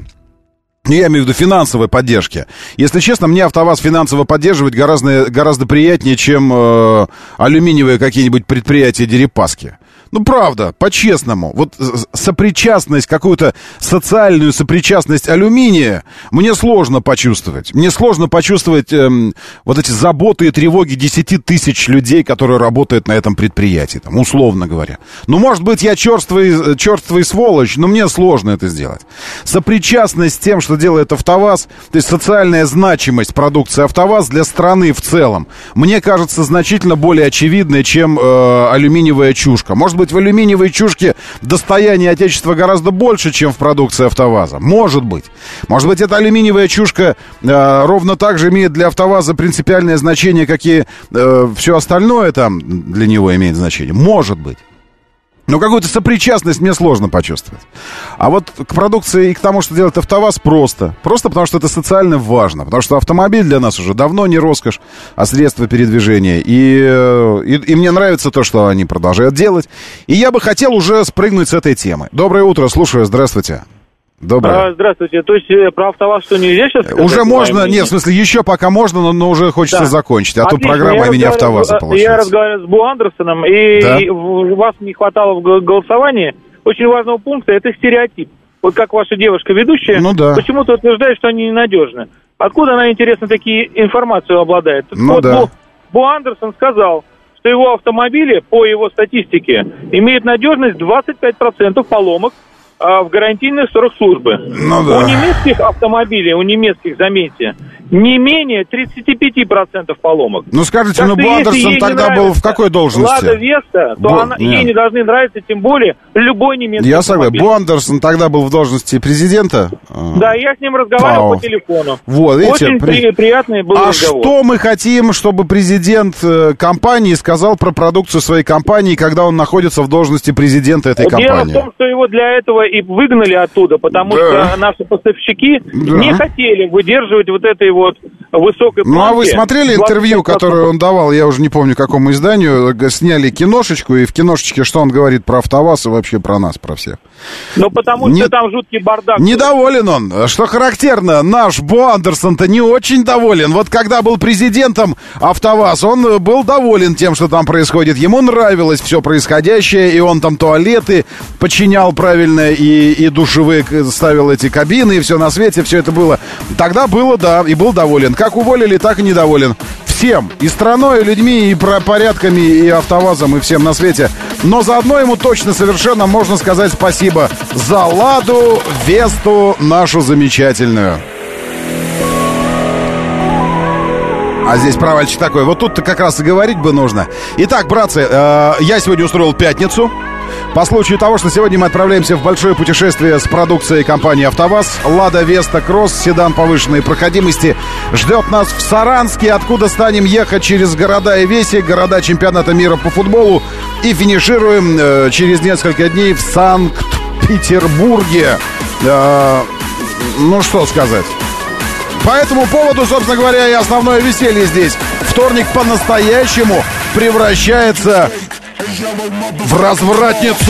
Я имею в виду финансовой поддержки. Если честно, мне АвтоВАЗ финансово поддерживать гораздо, гораздо приятнее, чем э, алюминиевые какие-нибудь предприятия Дерипаски. Ну, правда, по-честному. Вот сопричастность, какую-то социальную сопричастность алюминия мне сложно почувствовать. Мне сложно почувствовать эм, вот эти заботы и тревоги десяти тысяч людей, которые работают на этом предприятии, там, условно говоря. Ну, может быть, я черствый, черствый сволочь, но мне сложно это сделать. Сопричастность с тем, что делает АвтоВАЗ, то есть социальная значимость продукции АвтоВАЗ для страны в целом, мне кажется, значительно более очевидной, чем э, алюминиевая чушка. Может быть, в алюминиевой чушке достояние отечества гораздо больше, чем в продукции АвтоВАЗа. Может быть. Может быть, эта алюминиевая чушка э, ровно так же имеет для АвтоВАЗа принципиальное значение, как и э, все остальное там для него имеет значение. Может быть. Но какую-то сопричастность мне сложно почувствовать. А вот к продукции и к тому, что делает АвтоВАЗ, просто. Просто потому, что это социально важно. Потому что автомобиль для нас уже давно не роскошь, а средство передвижения. И, и, и мне нравится то, что они продолжают делать. И я бы хотел уже спрыгнуть с этой темы. Доброе утро, слушаю, здравствуйте. Доброе. А, здравствуйте. То есть э, про АвтоВАЗ что, нельзя сейчас сказать? Уже можно, нет, в смысле, еще пока можно, но, но уже хочется да. закончить. А Отлично. То программа я имени АвтоВАЗа получается. Я разговаривал с Бу Андерсоном, и да? у вас не хватало в голосовании очень важного пункта, это стереотип. Вот как ваша девушка ведущая, ну, да. почему-то утверждает, что они ненадежны. Откуда она, интересно, такие информацию обладает? Ну, вот да. Бу, Бу Андерсон сказал, что его автомобили, по его статистике, имеют надежность двадцать пять процентов поломок а, в гарантийных срок службы. Ну, да. У немецких автомобилей, у немецких, заметьте, не менее тридцать пять процентов поломок. Ну, скажите, так ну, Бандерсон тогда был в какой должности? Лада Веста, то Бо... она, ей не должны нравиться, тем более, любой немецкий Я автомобиль. согласен. Бандерсон тогда был в должности президента? Да, я с ним разговаривал Пау. по телефону. Вот, видите, Очень при... приятный был а разговор. что мы хотим, чтобы президент э, компании сказал про продукцию своей компании, когда он находится в должности президента этой Дело компании? в том, что его для этого и выгнали оттуда, потому Да. что наши поставщики Да. не хотели выдерживать вот этой вот высокой планки. Ну, а вы смотрели интервью, двадцать пять процентов? которое он давал, я уже не помню, какому изданию, г- сняли киношечку, и в киношечке что он говорит про АвтоВАЗ и вообще про нас, про всех? Ну, потому Не- что там жуткий бардак. Недоволен он. Что характерно, наш Бо Андерсон-то не очень доволен. Вот когда был президентом АвтоВАЗ, он был доволен тем, что там происходит. Ему нравилось все происходящее, и он там туалеты подчинял правильно, и, и душевые ставил эти кабины, и все на свете, все это было. Тогда было, да, и был доволен. Как уволили, так и недоволен. Всем. И страной, и людьми, и про порядками, и АвтоВАЗом, и всем на свете. Но заодно ему точно совершенно можно сказать спасибо за Ладу Весту нашу замечательную. А здесь провальчик такой. Вот тут-то как раз и говорить бы нужно. Итак, братцы, э, я сегодня устроил пятницу. По случаю того, что сегодня мы отправляемся в большое путешествие с продукцией компании АвтоВАЗ. Лада Веста Кросс, седан повышенной проходимости, ждет нас в Саранске, откуда станем ехать через города и веси, города чемпионата мира по футболу. И финишируем э, через несколько дней в Санкт-Петербурге. Э, ну, что сказать. По этому поводу, собственно говоря, и основное веселье здесь. Вторник по-настоящему превращается в развратницу.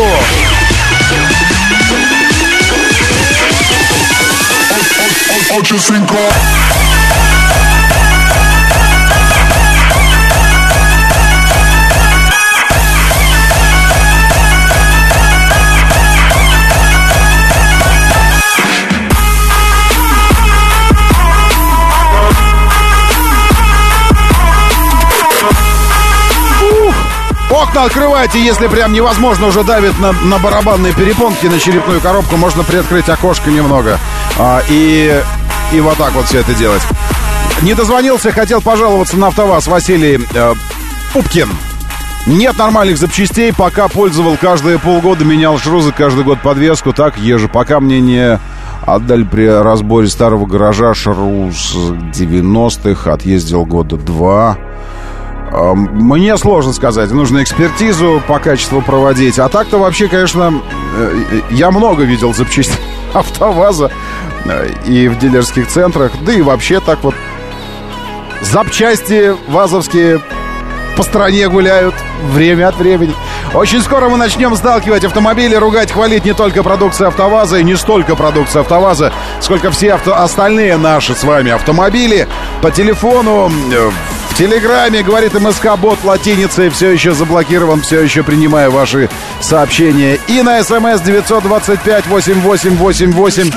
Окна открывайте, если прям невозможно, уже давит на, на барабанные перепонки, на черепную коробку, можно приоткрыть окошко немного а, и, и вот так вот все это делать. Не дозвонился, хотел пожаловаться на АвтоВАЗ Василий э, Пупкин. Нет нормальных запчастей, пока пользовал каждые полгода, менял шрузы, каждый год подвеску, так езжу, пока мне не отдали при разборе старого гаража шрус девяностых, отъездил года два. Мне сложно сказать, нужно экспертизу по качеству проводить. А так-то вообще, конечно, я много видел запчастей АвтоВАЗа и в дилерских центрах. Да и вообще так вот запчасти вазовские по стране гуляют время от времени. Очень скоро мы начнем сталкивать автомобили, ругать, хвалить не только продукцию АвтоВАЗа и не столько продукцию АвтоВАЗа, сколько все авто... остальные наши с вами автомобили. По телефону, в Телеграме, говорит МСК-бот латиницей, все еще заблокирован, все еще принимаю ваши сообщения. И на СМС девятьсот двадцать пять восемьдесят восемь восемьдесят восемь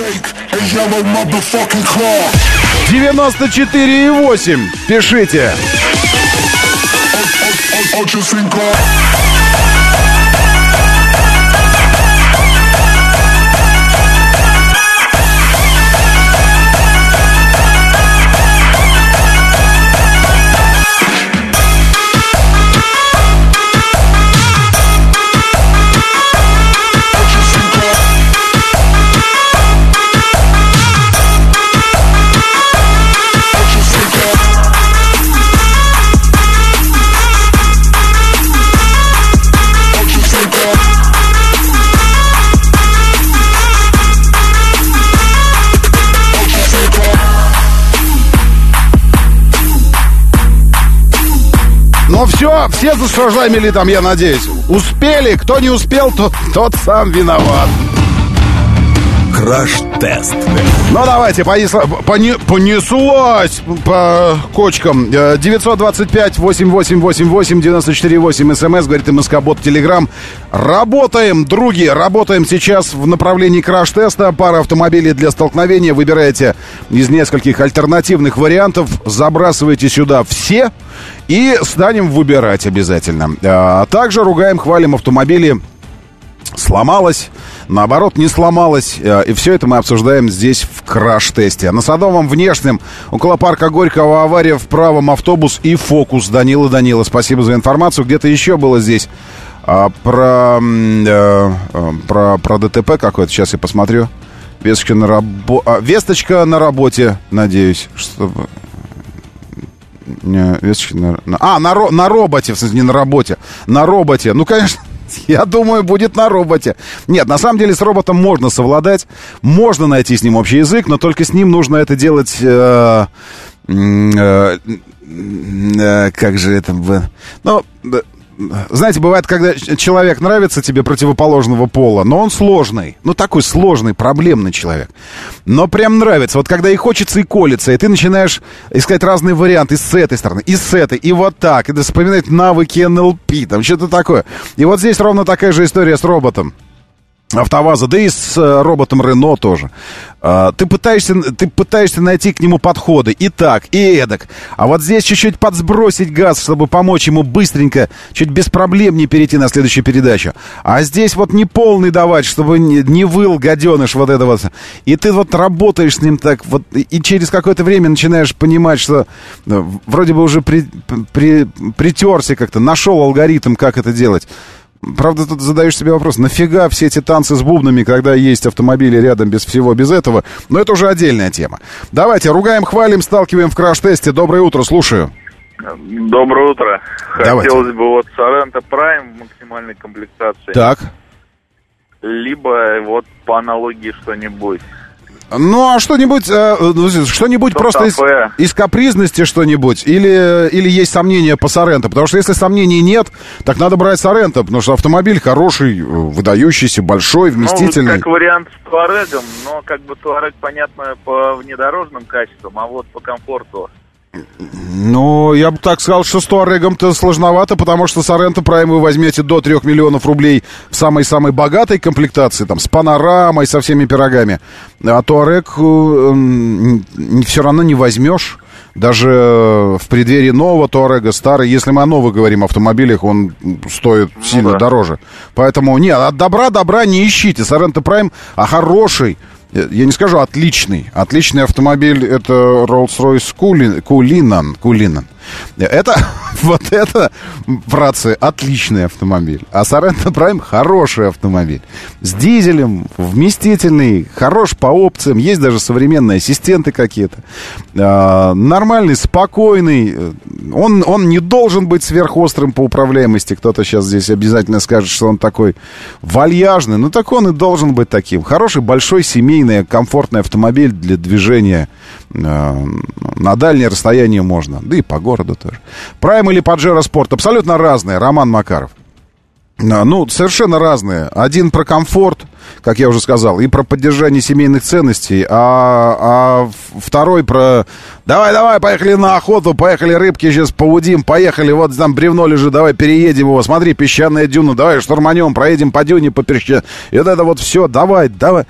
девяносто четыре и восемь. Пишите. Ну все, все зашажамили там, я надеюсь. Успели, кто не успел, тот, тот сам виноват. Краш-тест. Ну, давайте, понесла, поне, понеслась по кочкам. девятьсот двадцать пять восемь восемь восемь восемь девяносто четыре восемь смс, говорит МСК-бот, Телеграм. Работаем, други, работаем сейчас в направлении краш-теста. Пара автомобилей для столкновения. Выбираете из нескольких альтернативных вариантов, забрасываете сюда все и станем выбирать обязательно. А также ругаем, хвалим автомобили. Сломалось, наоборот, не сломалось. И все это мы обсуждаем здесь в краш-тесте. На Садовом Внешнем, около парка Горького, авария в правом, автобус и Фокус. Данила, Данила, спасибо за информацию. Где-то еще было здесь а, про, а, про, про ДТП какое-то. Сейчас я посмотрю. Весточка на, рабо... а, весточка на работе, надеюсь, чтобы... Не, весточка на... А, на, ро... на роботе, в смысле, не на работе. На роботе, ну, конечно... Я думаю, будет на роботе. Нет, на самом деле с роботом можно совладать, можно найти с ним общий язык, но только с ним нужно это делать... Э, э, э, как же это... Ну, знаете, бывает, когда человек нравится тебе противоположного пола, но он сложный, ну такой сложный, проблемный человек, но прям нравится. Вот когда и хочется, и колется, и ты начинаешь искать разные варианты и с этой стороны, и с этой, и вот так, и вспоминать навыки эн эл пи, там что-то такое. И вот здесь ровно такая же история с роботом АвтоВАЗа, да и с э, роботом Рено тоже. Э, ты, пытаешься, ты пытаешься найти к нему подходы и так, и эдак. А вот здесь чуть-чуть подсбросить газ, чтобы помочь ему быстренько, чуть без проблем не перейти на следующую передачу. А здесь вот не полный давать, чтобы не, не выл гаденыш вот это вот. И ты вот работаешь с ним так вот, и через какое-то время начинаешь понимать, что э, вроде бы уже при, при, притерся как-то, нашел алгоритм, как это делать. Правда, тут задаешь себе вопрос, нафига все эти танцы с бубнами, когда есть автомобили рядом без всего, без этого? Но это уже отдельная тема. Давайте, ругаем, хвалим, сталкиваем в краш-тесте. Доброе утро, слушаю. Доброе утро. Давайте. Хотелось бы вот Sorento Prime в максимальной комплектации. Так. Либо вот по аналогии что-нибудь. Ну, а что-нибудь, э, что-нибудь что просто из, из капризности что-нибудь? Или, или есть сомнения по Sorento? Потому что если сомнений нет, так надо брать Sorento, потому что автомобиль хороший, выдающийся, большой, вместительный. Ну, как вариант с Туарегом, но как бы Туарег, понятно, по внедорожным качествам, а вот по комфорту... Ну, я бы так сказал, что с Туарегом-то сложновато, потому что Sorento Prime вы возьмете до трех миллионов рублей в самой-самой богатой комплектации, там, с панорамой, со всеми пирогами. А Туарег э, все равно не возьмешь. Даже в преддверии нового Туарега, старый, если мы о новых говорим автомобилях, он стоит ну, сильно да. дороже. Поэтому, нет, от добра добра не ищите. Sorento Prime, а хороший, я не скажу отличный. Отличный автомобиль — это Rolls-Royce Cullinan. Cullinan. Это, вот это, братцы, отличный автомобиль. А Sorento Prime хороший автомобиль. С дизелем, вместительный, хорош по опциям. Есть даже современные ассистенты какие-то. А, нормальный, спокойный. Он, он не должен быть сверхострым по управляемости. Кто-то сейчас здесь обязательно скажет, что он такой вальяжный. Но так он и должен быть таким. Хороший, большой, семейный, комфортный автомобиль для движения. А, на дальнее расстояние можно. Да и по городу тоже. Prime или Pajero Sport абсолютно разные. Роман Макаров. Ну, совершенно разные. Один про комфорт, как я уже сказал, и про поддержание семейных ценностей, а, а второй про давай-давай, поехали на охоту, поехали рыбки сейчас повудим, поехали, вот там бревно лежит, давай переедем его, смотри, песчаная дюна, давай штурманем, проедем по дюне, по песчаной. И вот это вот все, давай, давай.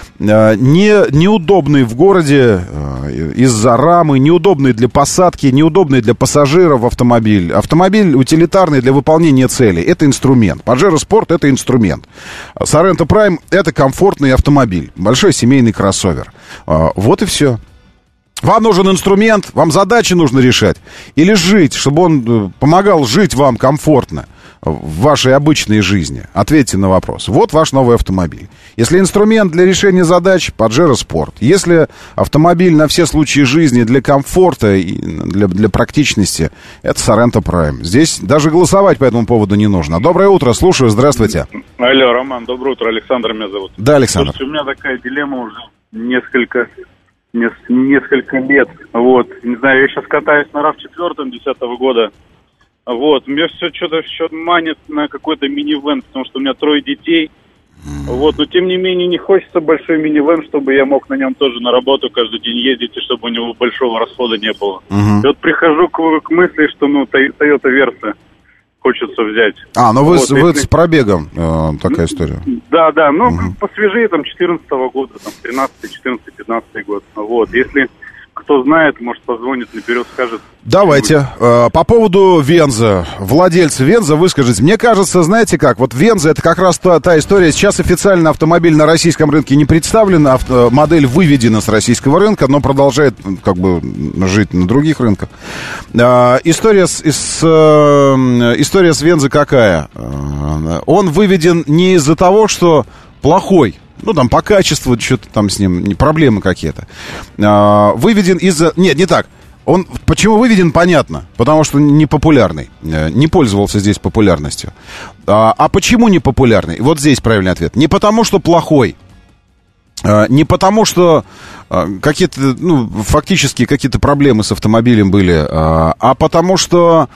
Не, неудобный в городе из-за рамы, неудобный для посадки, неудобный для пассажиров автомобиль. Автомобиль утилитарный для выполнения целей. Это инструмент. Pajero Sport — это инструмент. Sorento Prime — это комфортный автомобиль. Большой семейный кроссовер. Вот и все. Вам нужен инструмент, вам задачи нужно решать. Или жить, чтобы он помогал жить вам комфортно в вашей обычной жизни. Ответьте на вопрос. Вот ваш новый автомобиль. Если инструмент для решения задач, Pajero Sport. Если автомобиль на все случаи жизни для комфорта и для, для практичности, это Sorento Prime. Здесь даже голосовать по этому поводу не нужно. Доброе утро, слушаю, здравствуйте. Алло, Роман, доброе утро, Александр меня зовут. Да, Александр. Слушайте, у меня такая дилемма уже несколько, несколько лет. Вот, не знаю, я сейчас катаюсь на рав четыре десятого года. Вот, мне все что-то все манит на какой-то минивэн, потому что у меня трое детей. Вот, но тем не менее не хочется большой минивэн, чтобы я мог на нем тоже на работу каждый день ездить, и чтобы у него большого расхода не было. Uh-huh. И вот прихожу к, к мысли, что, ну, Toyota Versa хочется взять. А, ну вы, вот, вы если... с пробегом э, такая история. Да, да, ну, uh-huh. посвежее, там, четырнадцатого года, там, тринадцатый, четырнадцатый, пятнадцатый год. Вот, если... Кто знает, может, позвонит, наперед скажет. Давайте. Э, по поводу Венза. Владельцы Венза, выскажите. Мне кажется, знаете как, вот Венза — это как раз та, та история. Сейчас официально автомобиль на российском рынке не представлен. Авто, модель выведена с российского рынка, но продолжает как бы жить на других рынках. Э, история, с, с, э, история с Венза какая? Э, он выведен не из-за того, что плохой. Ну, там, по качеству, что-то там с ним, проблемы какие-то. А, выведен из-за... Нет, не так. Он... Почему выведен, понятно. Потому что не популярный. Не пользовался здесь популярностью. А, а почему не популярный? Вот здесь правильный ответ. Не потому, что плохой. А, не потому, что а, какие-то, ну, фактически какие-то проблемы с автомобилем были. А, а потому, что...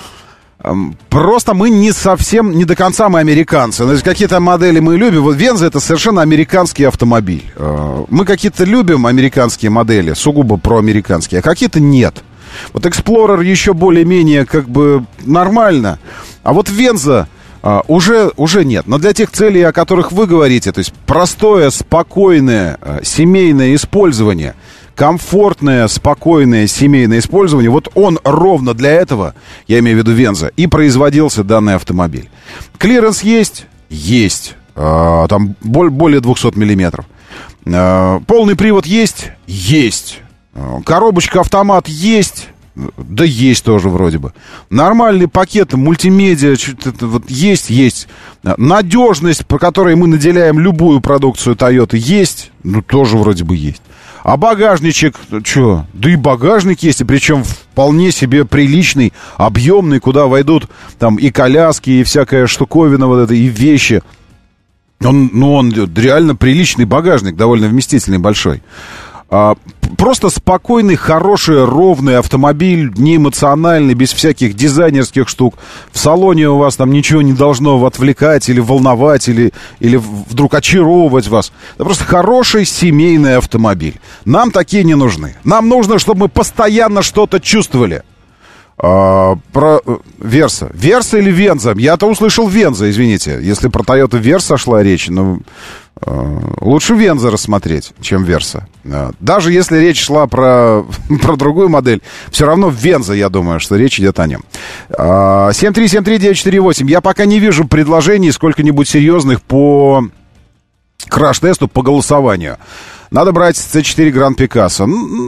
Просто мы не совсем, не до конца мы американцы. То есть какие-то модели мы любим. Вот Венза — это совершенно американский автомобиль. Мы какие-то любим американские модели, сугубо проамериканские, а какие-то нет. Вот Explorer еще более-менее как бы нормально. А вот Венза уже, уже нет. Но для тех целей, о которых вы говорите, то есть простое, спокойное, семейное использование, комфортное, спокойное семейное использование, вот он ровно для этого, я имею в виду Венза, и производился данный автомобиль. Клиренс есть? Есть. А, там более двухсот миллиметров. А, полный привод есть? Есть. А, коробочка-автомат есть? Да есть тоже вроде бы. Нормальный пакет, мультимедиа, вот есть, есть. Надежность, по которой мы наделяем любую продукцию Toyota, есть? Ну, тоже вроде бы есть. А багажничек, что? Да и багажник есть, и причем вполне себе приличный, объемный, куда войдут там и коляски, и всякая штуковина вот эта, и вещи. Он, ну, он реально приличный багажник, довольно вместительный, большой. А, просто спокойный, хороший, ровный автомобиль, неэмоциональный, без всяких дизайнерских штук. В салоне у вас там ничего не должно отвлекать или волновать, или, или вдруг очаровывать вас. Это просто хороший семейный автомобиль. Нам такие не нужны. Нам нужно, чтобы мы постоянно что-то чувствовали. А, про Верса. Верса или Венза? Я-то услышал Венза, извините. Если про Toyota Versa шла речь, ну, а, лучше Венза рассмотреть, чем Верса. А, даже если речь шла про, про другую модель, все равно Венза, я думаю, что речь идет о нем. А, семь три семь три девять четыре восемь. Я пока не вижу предложений сколько-нибудь серьезных по краш-тесту, по голосованию. Надо брать си четыре Grand Picasso.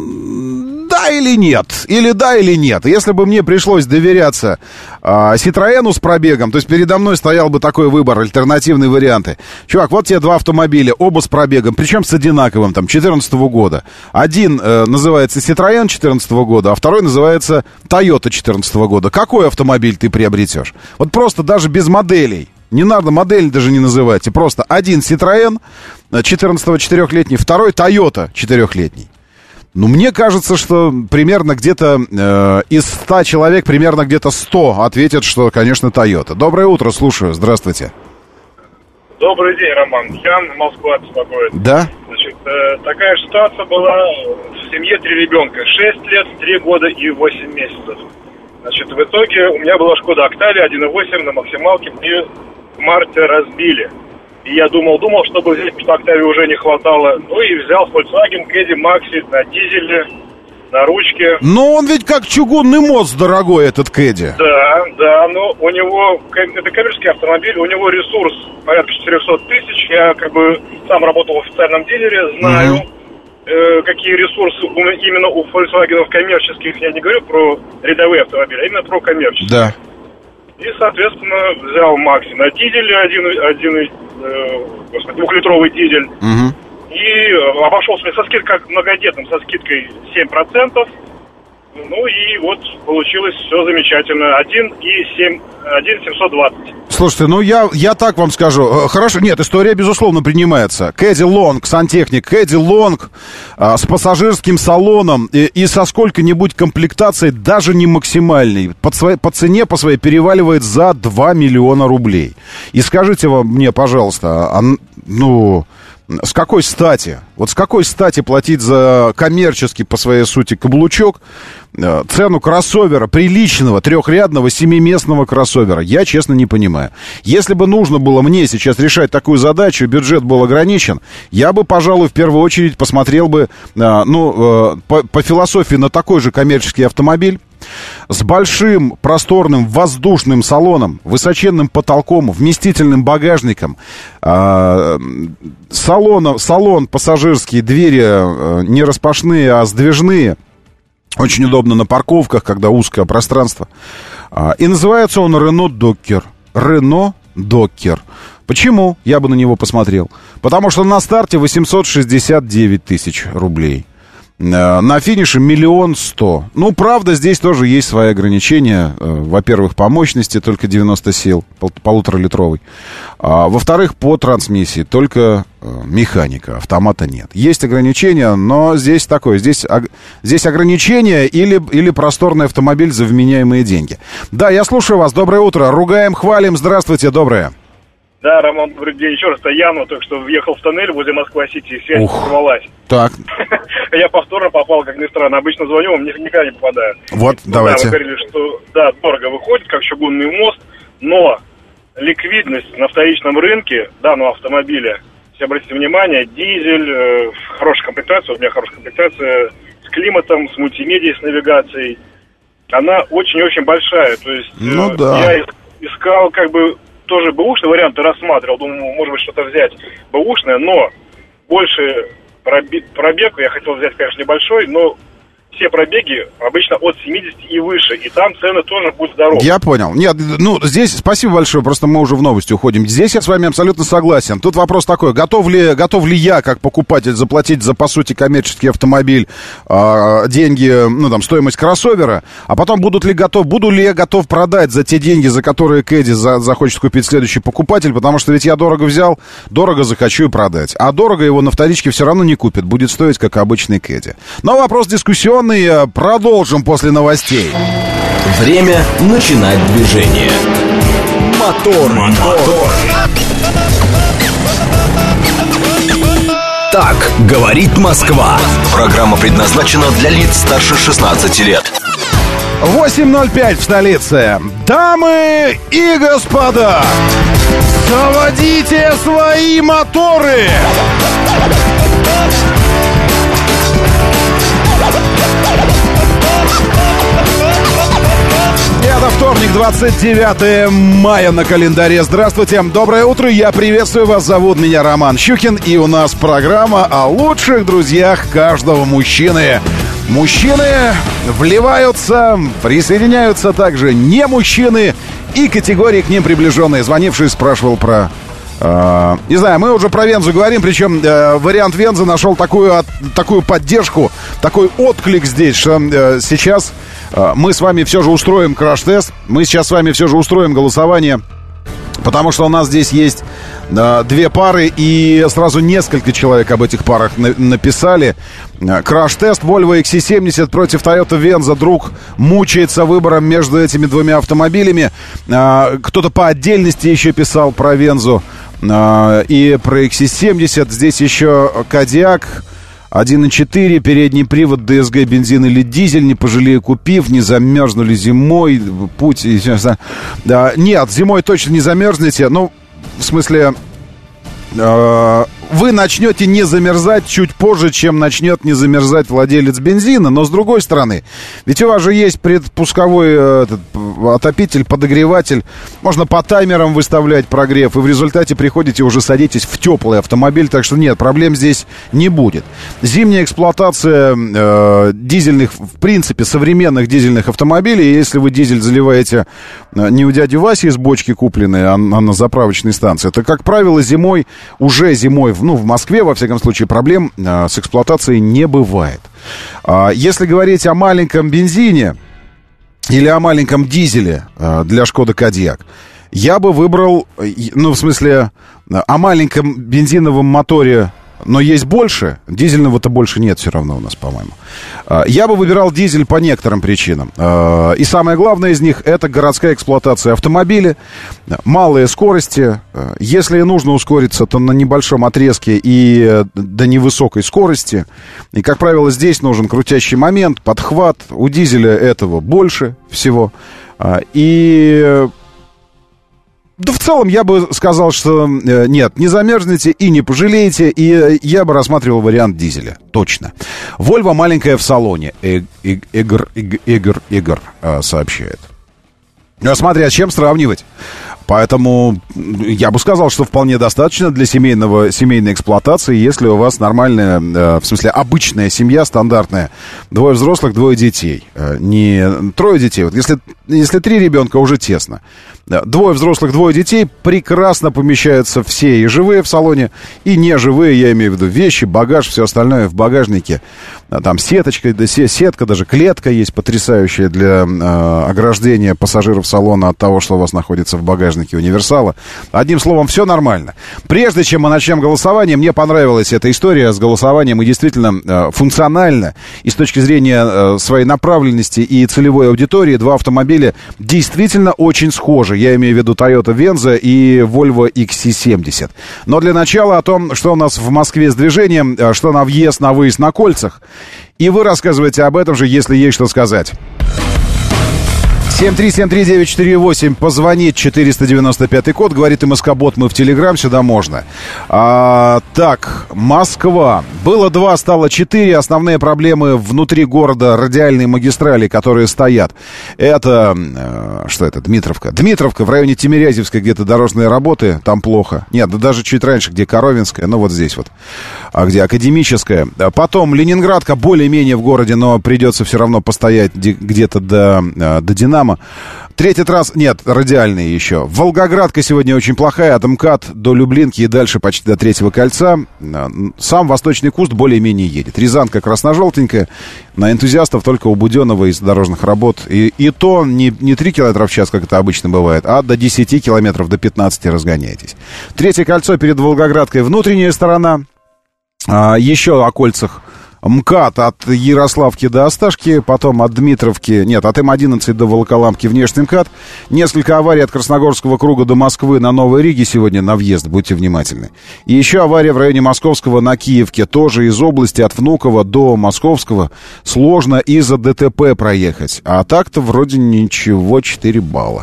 Да или нет? Или да, или нет? Если бы мне пришлось доверяться а, Citroёну с пробегом, то есть передо мной стоял бы такой выбор, альтернативные варианты. Чувак, вот тебе два автомобиля, оба с пробегом, причем с одинаковым, там, четырнадцатого года. Один э, называется Citroёn четырнадцатого года, а второй называется Toyota четырнадцатого года. Какой автомобиль ты приобретешь? Вот просто даже без моделей. Не надо модель даже не называть. Просто один Citroёn четырнадцатого четырехлетний, второй Toyota четырехлетний. Ну, мне кажется, что примерно где-то э, из ста человек, примерно где-то сто ответят, что, конечно, Toyota. Доброе утро, слушаю, здравствуйте. Добрый день, Роман. Ян, Москва беспокоит. Да? Значит, э, такая ситуация была в семье три ребенка. шесть лет, три года и восемь месяцев. Значит, в итоге у меня была Шкода Октавия один и восемь на максималке, мне в марте разбили. И я думал-думал, чтобы взять, потому что Октавии уже не хватало. Ну и взял Volkswagen Caddy Maxi на дизеле, на ручке. Но он ведь как чугунный мост дорогой, этот Caddy. Да, да, но у него, это коммерческий автомобиль, у него ресурс порядка четыреста тысяч. Я как бы сам работал в официальном дилере, знаю, mm-hmm. э, какие ресурсы именно у Volkswagen коммерческих. Я не говорю про рядовые автомобили, а именно про коммерческие. Да. И, соответственно, взял Макси на дизеле, один, один э, господи, двухлитровый дизель. Угу. И обошелся со скидкой, как многодетным, со скидкой семь процентов. Ну и вот получилось все замечательно. один и семьсот двадцать. Слушайте, ну я, я так вам скажу. Хорошо, нет, история, безусловно, принимается. Кэдди Лонг, сантехник, Кэдди Лонг а, с пассажирским салоном и, и со сколько-нибудь комплектацией, даже не максимальной, по, своей, по цене по своей переваливает за два миллиона рублей. И скажите вам мне, пожалуйста, а, ну... С какой стати? Вот с какой стати платить за коммерческий по своей сути каблучок э, цену кроссовера, приличного, трехрядного, семиместного кроссовера? Я, честно, не понимаю. Если бы нужно было мне сейчас решать такую задачу, бюджет был ограничен, я бы, пожалуй, в первую очередь посмотрел бы, э, ну, э, по, по философии на такой же коммерческий автомобиль, с большим просторным воздушным салоном, высоченным потолком, вместительным багажником, э, салон, салон пассажирский, двери э, не распашные, а сдвижные. Очень удобно на парковках, когда узкое пространство. Э, и называется он Renault Docker. Renault Docker. Почему? Я бы на него посмотрел. Потому что на старте восемьсот шестьдесят девять тысяч рублей. На финише миллион сто. Ну, правда, здесь тоже есть свои ограничения. Во-первых, по мощности только девяносто сил, пол- полуторалитровый. А, во-вторых, по трансмиссии только механика, автомата нет. Есть ограничения, но здесь такое, здесь, здесь ограничения или, или просторный автомобиль за вменяемые деньги. Да, я слушаю вас. Доброе утро. Ругаем, хвалим. Здравствуйте, доброе. Да, Роман, добрый день. Еще раз, Яну только что въехал в тоннель возле Москва-Сити, и связь порвалась. Так. Я повторно попал, как ни странно. Обычно звоню, вам никогда не попадаю. Вот, ну, давайте. Да, вы говорили, что, да, дорого выходит, как чугунный мост, но ликвидность на вторичном рынке данного автомобиля, если обратите внимание, дизель, э, хорошая комплектация, у меня хорошая комплектация с климатом, с мультимедией, с навигацией, она очень-очень большая. То есть ну, э, да. я искал, как бы, тоже бэушный вариант рассматривал, думаю, может быть, что-то взять бэушное, но больше пробег, пробег я хотел взять, конечно, небольшой, но все пробеги обычно от семидесяти и выше, и там цены тоже будут здоровы. Я понял. Нет, ну, здесь спасибо большое, просто мы уже в новости уходим. Здесь я с вами абсолютно согласен. Тут вопрос такой, готов ли, готов ли я, как покупатель, заплатить за, по сути, коммерческий автомобиль э, деньги, ну, там, стоимость кроссовера, а потом будут ли готов, буду ли я готов продать за те деньги, за которые Кэдди за, захочет купить следующий покупатель, потому что ведь я дорого взял, дорого захочу и продать. А дорого его на вторичке все равно не купит, будет стоить, как обычный Кэдди. Но вопрос дискуссионный. Продолжим после новостей. Время начинать движение. Мотор, мотор. Так говорит Москва. Программа предназначена для лиц старше шестнадцати лет. восемь ноль пять в столице. Дамы и господа, заводите свои моторы. Это вторник, двадцать девятое мая на календаре. Здравствуйте, доброе утро, я приветствую вас, зовут меня Роман Щукин, и у нас программа о лучших друзьях каждого мужчины. Мужчины вливаются, присоединяются также не мужчины и категории к ним приближенные. Звонивший спрашивал про... Uh, не знаю, мы уже про Вензу говорим, причем uh, вариант Вензы нашел такую, от, такую поддержку, такой отклик здесь, что uh, сейчас uh, мы с вами все же устроим краш-тест, мы сейчас с вами все же устроим голосование, потому что у нас здесь есть uh, две пары, и сразу несколько человек об этих парах на- написали. Uh, краш-тест Volvo икс си семьдесят против Toyota Venza. Друг мучается выбором между этими двумя автомобилями. Uh, кто-то по отдельности еще писал про Вензу. Uh, и про икс си семьдесят. Здесь еще Кодиак один и четыре, передний привод, ди эс джи, бензин или дизель, не пожалею купив, не замерзнули зимой, путь... Да, нет, зимой точно не замерзнете, ну, в смысле... Uh, вы начнете не замерзать чуть позже, чем начнет не замерзать владелец бензина. Но с другой стороны, ведь у вас же есть предпусковой этот, отопитель, подогреватель. Можно по таймерам выставлять прогрев. И в результате приходите, уже садитесь в теплый автомобиль. Так что нет, проблем здесь не будет. Зимняя эксплуатация э, дизельных, в принципе, современных дизельных автомобилей. Если вы дизель заливаете не у дяди Васи из бочки купленной, а на заправочной станции, то, как правило, зимой, уже зимой в ну, в Москве, во всяком случае, проблем э, с эксплуатацией не бывает. Э, если говорить о маленьком бензине или о маленьком дизеле э, для Шкода Кодиак, я бы выбрал, ну, в смысле, о маленьком бензиновом моторе, но есть больше, дизельного-то больше нет все равно у нас, по-моему. Я бы выбирал дизель по некоторым причинам. И самое главное из них — это городская эксплуатация автомобиля, малые скорости. Если нужно ускориться, то на небольшом отрезке и до невысокой скорости. И, как правило, здесь нужен крутящий момент, подхват. У дизеля этого больше всего. И... Да в целом я бы сказал, что э, нет, не замерзнете и не пожалеете, и э, я бы рассматривал вариант дизеля, точно. Вольво маленькая в салоне, э, э, Игорь, Игорь, Игорь э, сообщает. Ну, смотря с чем сравнивать. Поэтому я бы сказал, что вполне достаточно для семейного, семейной эксплуатации, если у вас нормальная, э, в смысле обычная семья, стандартная. Двое взрослых, двое детей. Э, не трое детей. Вот если, если три ребенка, уже тесно. Двое взрослых, двое детей прекрасно помещаются все, и живые в салоне, и неживые, я имею в виду вещи, багаж, все остальное в багажнике. Там сеточка, да, сетка, даже клетка есть потрясающая для э, ограждения пассажиров салона от того, что у вас находится в багажнике универсала. Одним словом, все нормально. Прежде чем мы начнем голосование, мне понравилась эта история с голосованием, и действительно э, функционально, и с точки зрения э, своей направленности и целевой аудитории, два автомобиля действительно очень схожи. Я имею в виду Toyota Venza и Volvo икс си семьдесят. Но для начала о том, что у нас в Москве с движением, что на въезд, на выезд на кольцах. И вы рассказываете об этом же, если есть что сказать. семь три семь три девять четыре восемь, позвонить, четыреста девяносто пятый код, говорит МСК-бот, мы в Телеграм, сюда можно. А, так, Москва. Было два, стало четыре. Основные проблемы внутри города, радиальные магистрали, которые стоят. Это, э, что это, Дмитровка. Дмитровка, в районе Тимирязевской где-то дорожные работы, там плохо. Нет, да даже чуть раньше, где Коровинская, ну вот здесь вот, а где Академическая. Потом Ленинградка, более-менее в городе, но придется все равно постоять где-то до, до Динамо. Третья трасса, нет, радиальные еще. Волгоградка сегодня очень плохая, от МКАД до Люблинки и дальше почти до Третьего кольца. Сам Восточный Куст более-менее едет. Рязанка красно-желтенькая, на энтузиастов только у Буденова из дорожных работ. И, и то не, не три километра в час, как это обычно бывает, а до десяти километров, до пятнадцати разгоняетесь. Третье кольцо перед Волгоградкой, внутренняя сторона. А, еще о кольцах. МКАД от Ярославки до Осташки, потом от Дмитровки, нет, от Эм одиннадцать до Волоколамки внешний МКАД. Несколько аварий от Красногорского круга до Москвы на Новой Риге сегодня на въезд, будьте внимательны. И еще авария в районе Московского на Киевке, тоже из области от Внуково до Московского. Сложно из-за ДТП проехать. А так-то вроде ничего, четыре балла.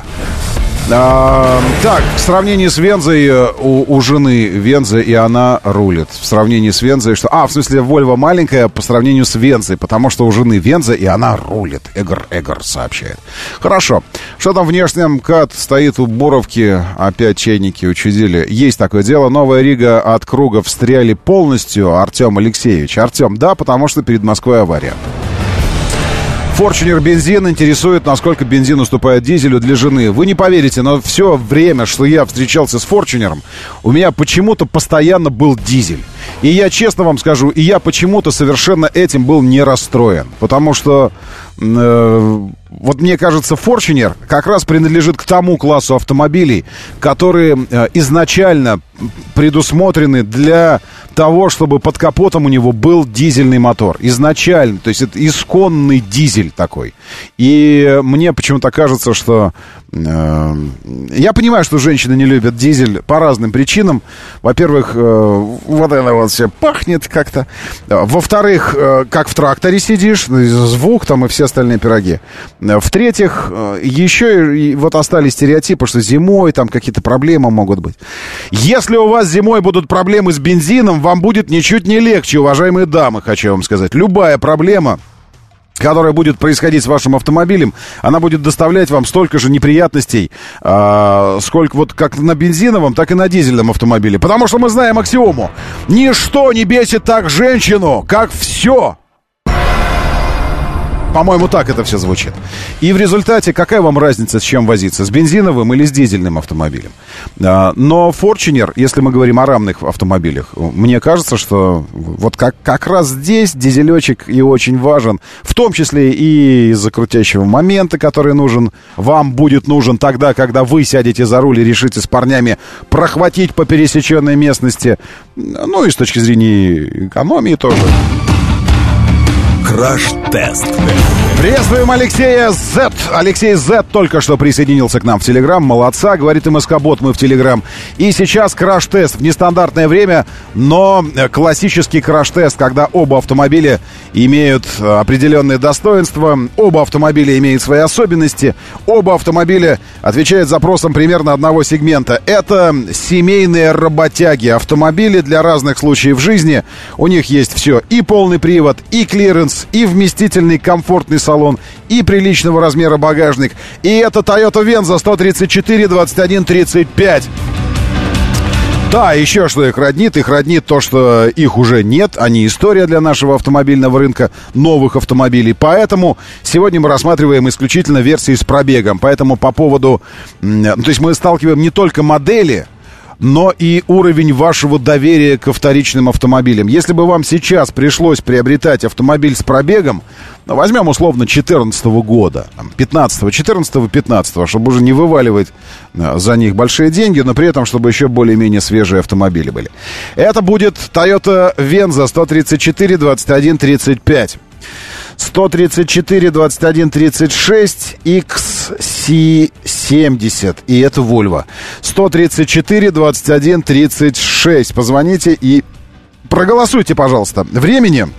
А, так, в сравнении с Вензой, у, у жены Венза, и она рулит. В сравнении с Вензой, что... А, в смысле, Вольво маленькая по сравнению с Вензой, потому что у жены Венза, и она рулит. Эгор, Эгор сообщает. Хорошо. Что там внешний МКАД стоит у Боровки, опять чайники учудили. Есть такое дело. Новая Рига от круга встряли полностью, Артем Алексеевич. Артем, да, потому что перед Москвой авария. Форчунер бензин интересует, насколько бензин уступает дизелю для жены. Вы не поверите, но все время, что я встречался с Форчунером, у меня почему-то постоянно был дизель. И я честно вам скажу, и я почему-то совершенно этим был не расстроен. Потому что, э, вот мне кажется, Форчунер как раз принадлежит к тому классу автомобилей, которые э, изначально предусмотрены для того, чтобы под капотом у него был дизельный мотор. Изначально, то есть это исконный дизель такой. И мне почему-то кажется, что... Э, я понимаю, что женщины не любят дизель по разным причинам. Во-первых, э, вот это вот все пахнет как-то. Во-вторых, э, как в тракторе сидишь, звук там и все остальные пироги. В-третьих, э, еще вот остались стереотипы, что зимой там какие-то проблемы могут быть. Если у вас зимой будут проблемы с бензином, вам будет ничуть не легче, уважаемые дамы, хочу вам сказать. Любая проблема, которая будет происходить с вашим автомобилем, она будет доставлять вам столько же неприятностей, э, сколько вот как на бензиновом, так и на дизельном автомобиле. Потому что мы знаем аксиому: ничто не бесит так женщину, как все. по-моему, так это все звучит. И в результате какая вам разница, с чем возиться? С бензиновым или с дизельным автомобилем? Но Fortuner, если мы говорим о равных автомобилях, мне кажется, что вот как, как раз здесь дизелечек и очень важен. В том числе и из-за крутящего момента, который нужен, вам будет нужен тогда, когда вы сядете за руль и решите с парнями прохватить по пересеченной местности. Ну и с точки зрения экономии тоже. Краш-тест. Приветствуем Алексея Z. Алексей Z только что присоединился к нам в Телеграм. Молодца, говорит МСК-бот, мы в Телеграм. И сейчас краш-тест в нестандартное время, но классический краш-тест, когда оба автомобиля имеют определенные достоинства, оба автомобиля имеют свои особенности, оба автомобиля отвечают запросам примерно одного сегмента. Это семейные работяги, автомобили для разных случаев жизни. У них есть все: и полный привод, и клиренс, и вместительный комфортный салон, и приличного размера багажник. И это Toyota Venza сто тридцать четыре двадцать один тридцать пять. Да, еще что их роднит. Их роднит то, что их уже нет. Они история для нашего автомобильного рынка новых автомобилей. Поэтому сегодня мы рассматриваем исключительно версии с пробегом. Поэтому по поводу... То есть мы сталкиваем не только модели, но и уровень вашего доверия ко вторичным автомобилям. Если бы вам сейчас пришлось приобретать автомобиль с пробегом, ну, возьмем условно четырнадцатого года, пятнадцатого, четырнадцатого, пятнадцатого, чтобы уже не вываливать за них большие деньги, но при этом, чтобы еще более-менее свежие автомобили были. Это будет Toyota Venza сто тридцать четыре двадцать один тридцать пять. сто тридцать четыре двадцать один тридцать шесть икс си семьдесят. И это Volvo. сто тридцать четыре двадцать один тридцать шесть. Позвоните и проголосуйте, пожалуйста. Времени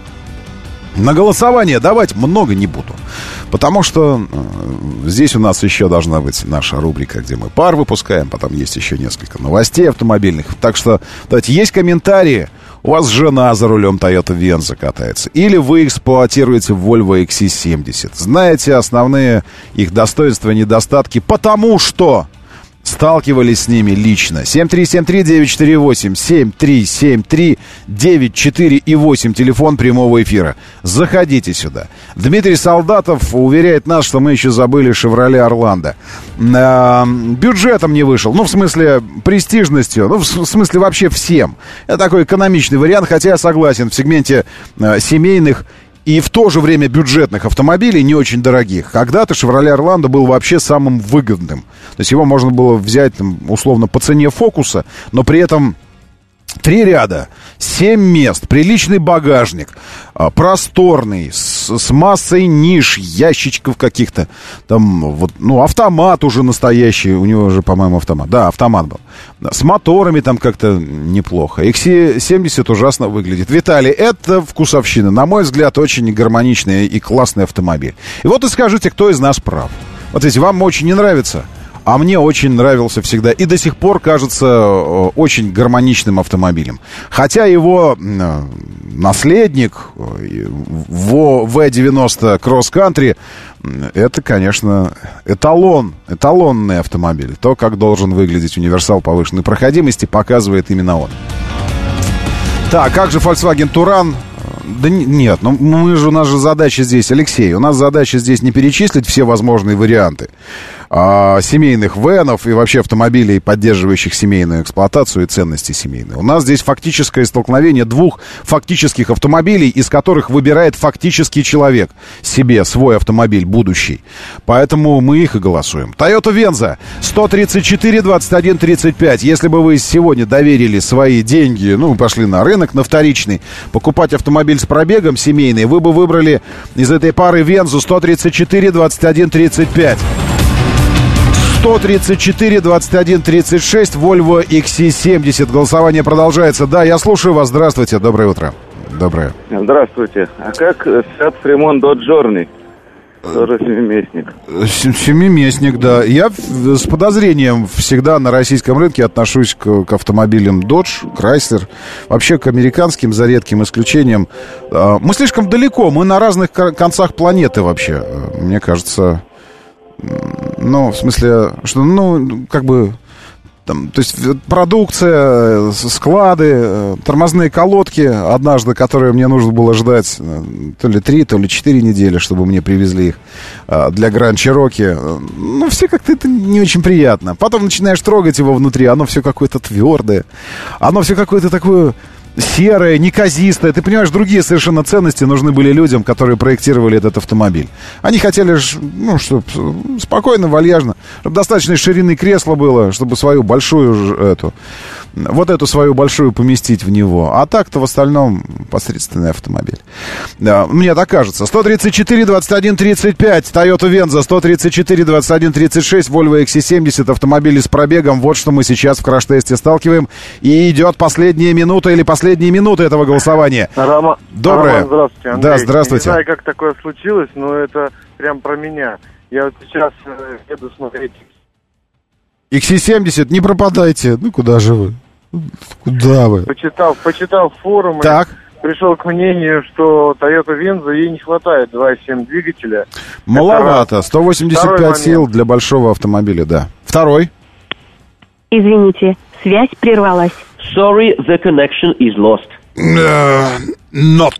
на голосование давать много не буду, потому что э, здесь у нас еще должна быть наша рубрика, где мы пар выпускаем. Потом есть еще несколько новостей автомобильных. Так что, давайте, есть комментарии. У вас жена за рулем Toyota Venza катается, или вы эксплуатируете Volvo икс си семьдесят. Знаете основные их достоинства и недостатки, потому что сталкивались с ними лично. семь три семь три девять четыре восемь, семь три семь три девять четыре восемь, телефон прямого эфира. Заходите сюда. Дмитрий Солдатов уверяет нас, что мы еще забыли Chevrolet Orlando. Э, бюджетом не вышел, ну, в смысле престижностью, ну, в смысле вообще всем. Это такой экономичный вариант, хотя я согласен, в сегменте э, семейных и в то же время бюджетных автомобилей, не очень дорогих. Когда-то Chevrolet Orlando был вообще самым выгодным. То есть его можно было взять, там, условно, по цене Фокуса, но при этом три ряда, семь мест, приличный багажник, просторный, с, с массой ниш, ящичков каких-то. Там, вот, ну, автомат уже настоящий, у него же, по-моему, автомат. Да, автомат был. С моторами там как-то неплохо. икс си семьдесят ужасно выглядит. Виталий, это вкусовщина. На мой взгляд, очень гармоничный и классный автомобиль. И вот и скажите, кто из нас прав. Вот если вам очень не нравится, а мне очень нравился всегда и до сих пор кажется очень гармоничным автомобилем. Хотя его наследник ви девяносто Cross Country, это, конечно, эталон, эталонный автомобиль. То, как должен выглядеть универсал повышенной проходимости, показывает именно он. Так, как же Volkswagen Touran? Да нет, ну мы же, у нас же задача здесь, Алексей, у нас задача здесь не перечислить все возможные варианты а, семейных венов и вообще автомобилей, поддерживающих семейную эксплуатацию и ценности семейные. У нас здесь фактическое столкновение двух фактических автомобилей, из которых выбирает фактический человек себе свой автомобиль будущий. Поэтому мы их и голосуем. Toyota Venza сто тридцать четыре двадцать один тридцать пять. Если бы вы сегодня доверили свои деньги, ну, пошли на рынок, на вторичный, покупать автомобиль с пробегом семейный, вы бы выбрали из этой пары Venza сто тридцать четыре двадцать один тридцать пять. сто тридцать четыре двадцать один тридцать шесть, Volvo икс си семьдесят. Голосование продолжается. Да, я слушаю вас. Здравствуйте. Доброе утро. Доброе. Здравствуйте. А как Fiat Fremont Dodge Journey? Тоже семиместник. Семиместник, да. Я с подозрением всегда на российском рынке отношусь к, к автомобилям Dodge, Chrysler, вообще к американским, за редким исключением. Мы слишком далеко, мы на разных концах планеты вообще. Мне кажется, ну, в смысле, что, ну, как бы... Там, то есть продукция, склады, тормозные колодки однажды, которые мне нужно было ждать то ли три, то ли четыре недели, чтобы мне привезли их для Grand Cherokee. Ну, все как-то это не очень приятно. Потом начинаешь трогать его внутри, оно все какое-то твердое, оно все какое-то такое... серое, неказистое. Ты понимаешь, другие совершенно ценности нужны были людям, которые проектировали этот автомобиль. Они хотели, ну, чтобы спокойно, вальяжно, чтобы достаточно ширины кресла было, чтобы свою большую эту, вот эту свою большую поместить в него. А так-то в остальном посредственный автомобиль. Да, мне так кажется. сто тридцать четыре двадцать один тридцать пять, Toyota Venza, сто тридцать четыре двадцать один тридцать шесть, Volvo икс си семьдесят, автомобили с пробегом. Вот что мы сейчас в краш-тесте сталкиваем. И идет последняя минута или последние минуты этого голосования. Рома... Доброе. Роман, здравствуйте, Андрей. Да, здравствуйте. Не знаю, как такое случилось, но это прям про меня. Я вот сейчас еду смотреть. икс си семьдесят, не пропадайте. Ну, куда же вы? Куда вы? Почитал, почитал форумы. Так. Пришел к мнению, что Toyota Venza, ей не хватает два и семь двигателя. Маловато. сто восемьдесят пять сил для большого автомобиля, да. Второй. Извините, связь прервалась. Sorry, the connection is lost. Uh, not.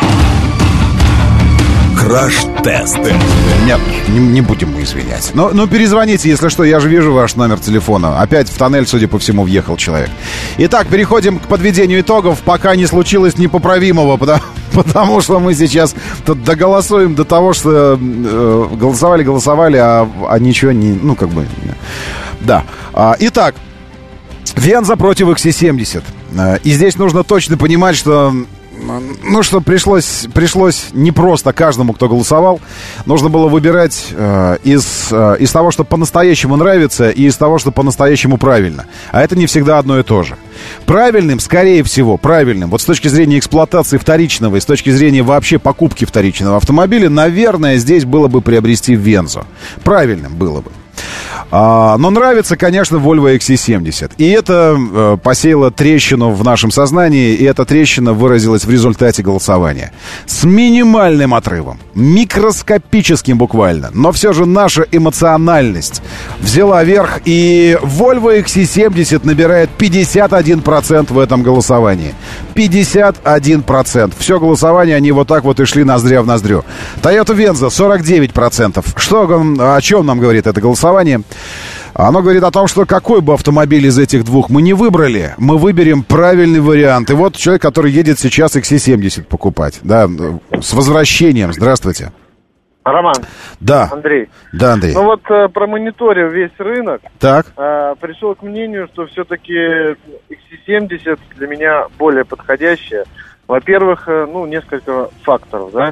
Краш-тест. Нет, не, не будем мы извинять. Но, но перезвоните, если что, я же вижу ваш номер телефона. Опять в тоннель, судя по всему, въехал человек. Итак, переходим к подведению итогов, пока не случилось непоправимого, потому, потому что мы сейчас тут доголосуем до того, что э, голосовали, голосовали, а, а ничего не... Ну, как бы... Да. А, итак, Venza против икс си семьдесят. И здесь нужно точно понимать, что... Ну, что пришлось, пришлось не просто каждому, кто голосовал. Нужно было выбирать э, из, э, из того, что по-настоящему нравится, и из того, что по-настоящему правильно. А это не всегда одно и то же. Правильным, скорее всего, правильным, вот с точки зрения эксплуатации вторичного и с точки зрения вообще покупки вторичного автомобиля, наверное, здесь было бы приобрести Venza. Правильным было бы. А, но нравится, конечно, Volvo икс си семьдесят. И это э, посеяло трещину в нашем сознании, и эта трещина выразилась в результате голосования. С минимальным отрывом, микроскопическим буквально, но все же наша эмоциональность взяла верх, и Volvo икс си семьдесят набирает пятьдесят один процент в этом голосовании. пятьдесят один процент. Все голосование, они вот так вот и шли ноздря в ноздрю. Toyota Venza сорок девять процентов. Что, о чем нам говорит это голосование? Оно говорит о том, что какой бы автомобиль из этих двух мы не выбрали, мы выберем правильный вариант. И вот человек, который едет сейчас икс си семьдесят покупать. Да, с возвращением. Здравствуйте. Роман. Да. Андрей. Да, Андрей. Ну вот, э, промониторив весь рынок, так. Э, пришел к мнению, что все-таки икс си семьдесят для меня более подходящая. Во-первых, э, ну, несколько факторов, да.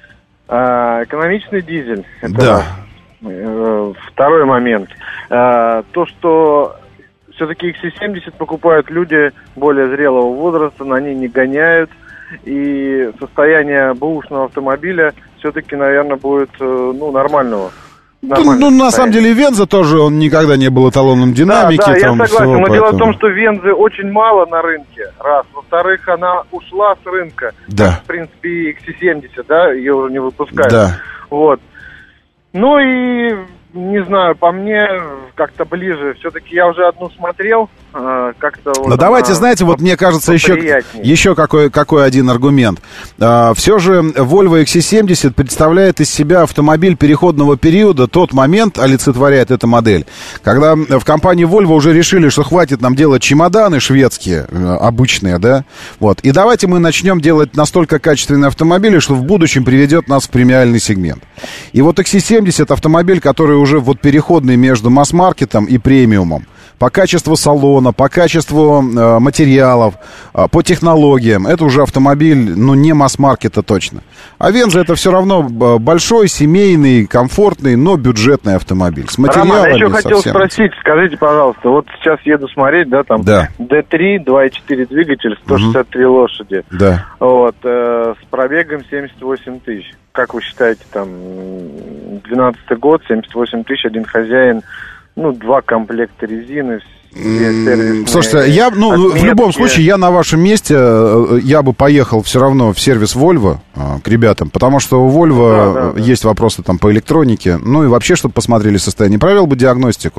Э, экономичный дизель. Это да. Э, второй момент. Э, то, что все-таки икс си семьдесят покупают люди более зрелого возраста, на ней не гоняют. И состояние бэушного автомобиля все-таки, наверное, будет, ну, нормального. Ну, ну на самом деле, Venza тоже, он никогда не был эталоном динамики. Да, да, там, я согласен, всего, но поэтому... дело в том, что Venza очень мало на рынке, раз. Во-вторых, она ушла с рынка. Да. В принципе, и икс си семьдесят, да, ее уже не выпускают. Да. Вот. Ну и, не знаю, по мне как-то ближе. Все-таки я уже одну смотрел, как-то... Вот Но давайте, знаете, вот мне кажется, еще, еще какой, какой один аргумент. А, все же Volvo икс си семьдесят представляет из себя автомобиль переходного периода. Тот момент олицетворяет эта модель, когда в компании Volvo уже решили, что хватит нам делать чемоданы шведские, обычные, да, вот, и давайте мы начнем делать настолько качественные автомобили, что в будущем приведет нас в премиальный сегмент. И вот икс си семьдесят автомобиль, который уже вот переходный между масс-маркетом и премиумом. По качеству салона, по качеству э, материалов, э, по технологиям. Это уже автомобиль, ну, не масс-маркета точно. А Venza это все равно большой, семейный, комфортный, но бюджетный автомобиль. С материалами. Роман, я еще хотел совсем... спросить, скажите, пожалуйста, вот сейчас еду смотреть, да, там да. ди три, два и четыре двигатель, сто шестьдесят три угу. лошади. Да. Вот, э, с пробегом семьдесят восемь тысяч. Как вы считаете, там, двенадцатый год, семьдесят восемь тысяч, один хозяин, ну, два комплекта резины, все Слушайте, я, ну, отметки. В любом случае, я на вашем месте, я бы поехал все равно в сервис Volvo к ребятам, потому что у Volvo да, да, да. есть вопросы там по электронике, ну и вообще, чтобы посмотрели состояние, провел бы диагностику.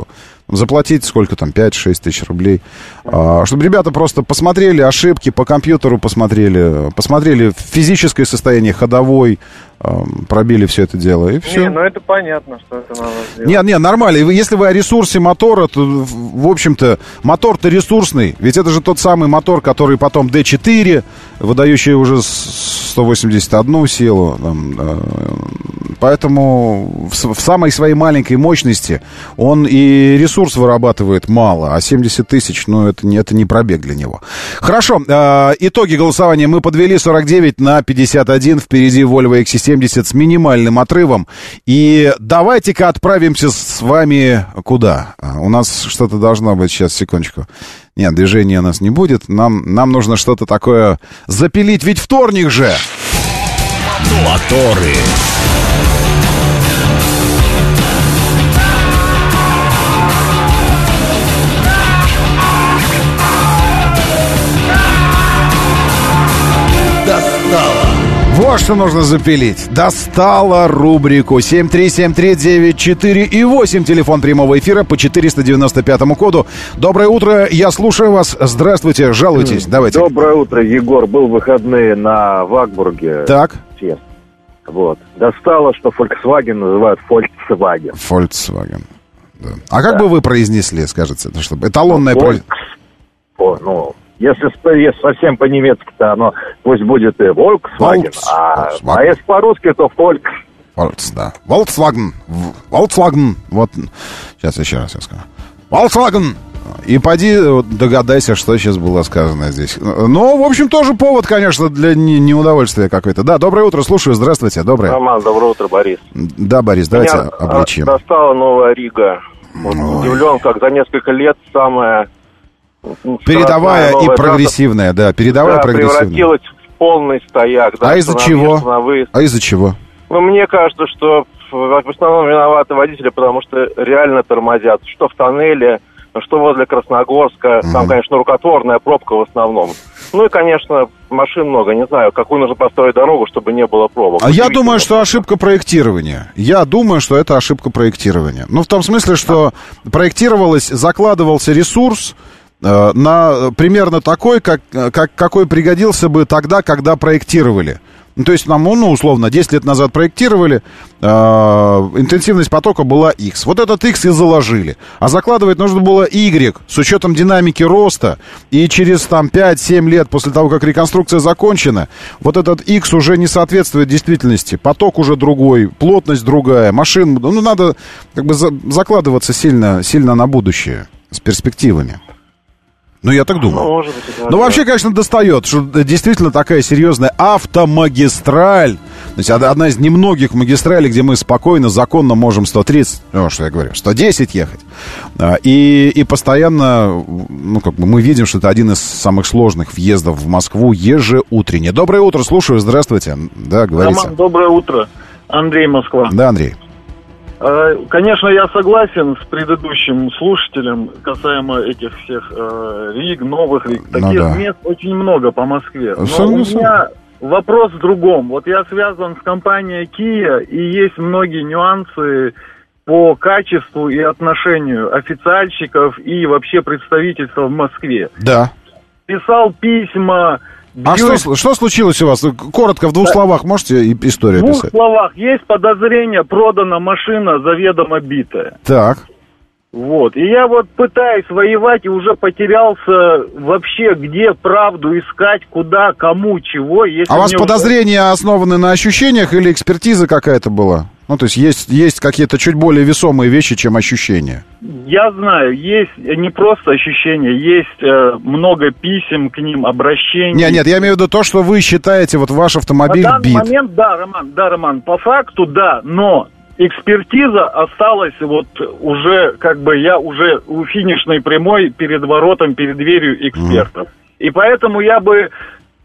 заплатить сколько там, пять-шесть тысяч рублей, а, чтобы ребята просто посмотрели ошибки, по компьютеру посмотрели, посмотрели физическое состояние, ходовой, а, пробили все это дело, и все. Не, ну это понятно, что это надо сделать. Нет, нет, нормально. Если вы о ресурсе мотора, то, в общем-то, мотор-то ресурсный. Ведь это же тот самый мотор, который потом дэ четыре, выдающий уже сто восемьдесят одну силу. Там, поэтому в, в самой своей маленькой мощности он и ресурс вырабатывает мало, а семьдесят тысяч, ну, это не, это не пробег для него. Хорошо, э, итоги голосования мы подвели: сорок девять на пятьдесят один. Впереди Volvo икс си семьдесят с минимальным отрывом. И давайте-ка отправимся с вами куда? У нас что-то должно быть, сейчас, секундочку. Нет, движения у нас не будет. Нам, нам нужно что-то такое запилить, ведь вторник же. Моторы. Вот что нужно запилить. Достала рубрику семь три семь три девять четыре и восемь. Телефон прямого эфира по четыреста девяносто пятому коду. Доброе утро, я слушаю вас. Здравствуйте, жалуйтесь, давайте. Доброе утро, Егор. Был выходные на Вагбурге. Так. Фест. Вот. Достало, что Volkswagen называют Volkswagen. Volkswagen. Да. А как да. бы вы произнесли, скажете, чтобы эталонное... Volks... О, ну... Если, если совсем по-немецки-то оно пусть будет и Volkswagen, Volks, а, Volkswagen. а если по-русски, то Volks. Volks, да. Volkswagen. Volkswagen. Вот. Сейчас еще раз я скажу. Volkswagen. И поди догадайся, что сейчас было сказано здесь. Ну, в общем, тоже повод, конечно, для неудовольствия какой-то. Да, доброе утро, слушаю, здравствуйте, доброе. Роман, доброе утро, Борис. Да, Борис, давайте Меня обличим. Достала новая Рига. Вот, удивлен, как за несколько лет самая... Передовая и прогрессивная, трасса, да, передовая да, прогрессивная. Превратилась в полный стояк. Да, а из-за чего? А из-за чего? Ну, мне кажется, что в основном виноваты водители, потому что реально тормозят. Что в тоннеле, что возле Красногорска. Mm-hmm. Там, конечно, рукотворная пробка в основном. Ну и, конечно, машин много. Не знаю, какую нужно построить дорогу, чтобы не было пробок. А я думаю, что ошибка проектирования. Я думаю, что это ошибка проектирования. Ну, в том смысле, что проектировалось, закладывался ресурс на примерно такой, как, как, какой пригодился бы тогда, когда проектировали. Ну, то есть, нам, ну, условно, десять лет назад проектировали, э, интенсивность потока была X. Вот этот X и заложили. А закладывать нужно было Y с учетом динамики роста. И через там пять-семь лет после того, как реконструкция закончена, вот этот X уже не соответствует действительности. Поток уже другой, плотность другая, машин... Ну, надо как бы за, закладываться сильно, сильно на будущее с перспективами. Ну, я так думаю. Ну, может быть, это ну, вообще, конечно, достает, что действительно такая серьезная автомагистраль. То есть одна из немногих магистралей, где мы спокойно, законно можем сто тридцать, ну, что я говорю, сто десять ехать. И, и постоянно, ну, как бы мы видим, что это один из самых сложных въездов в Москву ежеутренне. Доброе утро, слушаю, здравствуйте. Да, говорите. Роман, доброе утро. Андрей, Москва. Да, Андрей. Конечно, я согласен с предыдущим слушателем касаемо этих всех э, риг, новых риг. Таких ну, да. мест очень много по Москве. Но у меня вопрос в другом. Вот я связан с компанией Kia, и есть многие нюансы по качеству и отношению официальщиков и вообще представительства в Москве. Да. Писал письма... А что, что случилось у вас? Коротко, в двух да. словах можете историю описать? В двух словах. Есть подозрение, продана машина заведомо битая. Так. Вот. И я вот пытаюсь воевать и уже потерялся вообще, где правду искать, куда, кому, чего. Если а у вас мне подозрения уже... основаны на ощущениях или экспертиза какая-то была? Ну, то есть есть, есть какие-то чуть более весомые вещи, чем ощущения? Я знаю, есть не просто ощущения, есть э, много писем к ним, обращений. Нет, нет, я имею в виду то, что вы считаете, вот ваш автомобиль бит. На данный бит. момент, да, Роман, да, Роман, по факту, да, но экспертиза осталась вот уже, как бы я уже у финишной прямой перед воротом, перед дверью экспертов. Mm. И поэтому я бы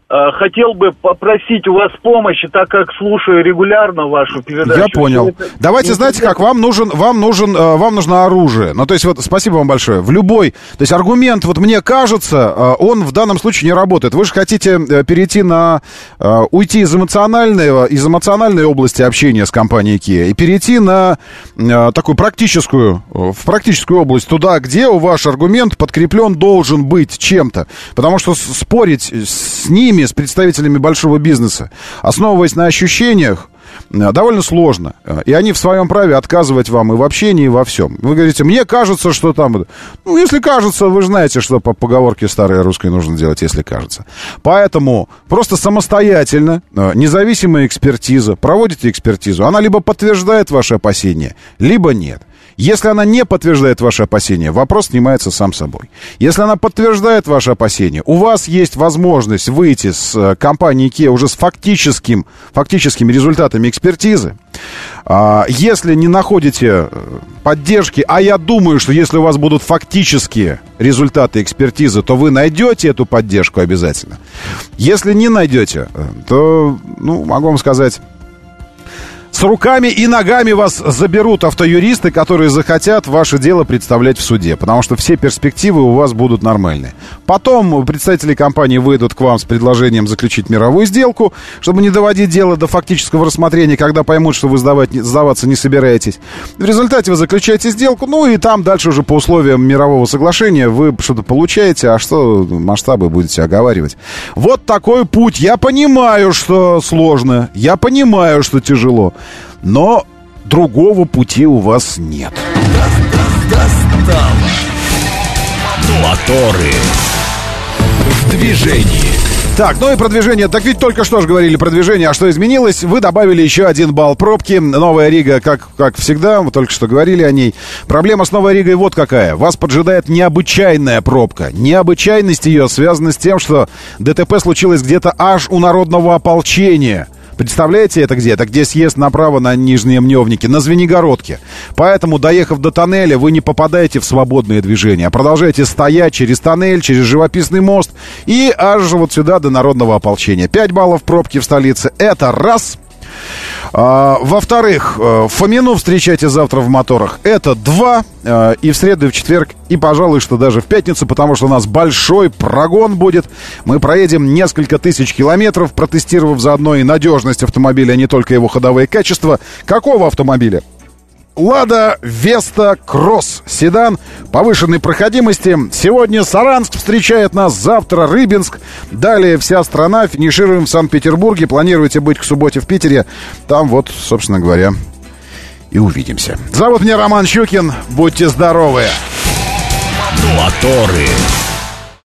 хотел бы попросить у вас помощи, так как слушаю регулярно вашу передачу. Я понял. Это... Давайте, знаете как, вам нужен, вам нужен, вам нужно оружие. Ну, то есть, вот, спасибо вам большое. В любой, то есть, аргумент, вот мне кажется, он в данном случае не работает. Вы же хотите перейти на, уйти из эмоционального, из эмоциональной области общения с компанией Kia и перейти на такую практическую, в практическую область, туда, где у ваш аргумент подкреплен должен быть чем-то. Потому что спорить с ними, с представителями большого бизнеса, основываясь на ощущениях, довольно сложно. И они в своем праве отказывать вам и в общении, и во всем. Вы говорите, мне кажется, что там... Ну, если кажется, вы же знаете, что по поговорке старой русской нужно делать, если кажется. Поэтому просто самостоятельно, независимая экспертиза, проводите экспертизу. Она либо подтверждает ваши опасения, либо нет. Если она не подтверждает ваши опасения, вопрос снимается сам собой. Если она подтверждает ваши опасения, у вас есть возможность выйти с компанией Kia уже с фактическим, фактическими результатами экспертизы. Если не находите поддержки, а я думаю, что если у вас будут фактические результаты экспертизы, то вы найдете эту поддержку обязательно. Если не найдете, то, ну, могу вам сказать... С руками и ногами вас заберут автоюристы, которые захотят ваше дело представлять в суде, потому что все перспективы у вас будут нормальные. Потом представители компании выйдут к вам с предложением заключить мировую сделку, чтобы не доводить дело до фактического рассмотрения, когда поймут, что вы сдавать, сдаваться не собираетесь. В результате вы заключаете сделку, ну и там дальше уже по условиям мирового соглашения вы что-то получаете, а что масштабы будете оговаривать. Вот такой путь. Я понимаю, что сложно, я понимаю, что тяжело. Но другого пути у вас нет. Моторы в движении. Так, ну и продвижение. Так ведь только что же говорили про движение. А что изменилось? Вы добавили еще один балл пробки. Новая Рига, как, как всегда, мы только что говорили о ней. Проблема с Новой Ригой вот какая. Вас поджидает необычайная пробка. Необычайность ее связана с тем, что ДТП случилось где-то аж у народного ополчения. Представляете, это где? Это где съезд направо на Нижние Мневники, на Звенигородке. Поэтому, доехав до тоннеля, вы не попадаете в свободное движение, а продолжаете стоять через тоннель, через живописный мост и аж вот сюда до народного ополчения. Пять баллов пробки в столице. Это раз. А, во-вторых, Фомину встречайте завтра в моторах. Это два. А, и в среду, и в четверг, и, пожалуй, что даже в пятницу, потому что у нас большой прогон будет. Мы проедем несколько тысяч километров, протестировав заодно и надежность автомобиля, а не только его ходовые качества. Какого автомобиля? Лада Веста Кросс. Седан повышенной проходимости. Сегодня Саранск встречает нас, завтра Рыбинск. Далее вся страна. Финишируем в Санкт-Петербурге. Планируете быть к субботе в Питере. Там вот, собственно говоря, и увидимся. Зовут меня Роман Щукин. Будьте здоровы. Моторы.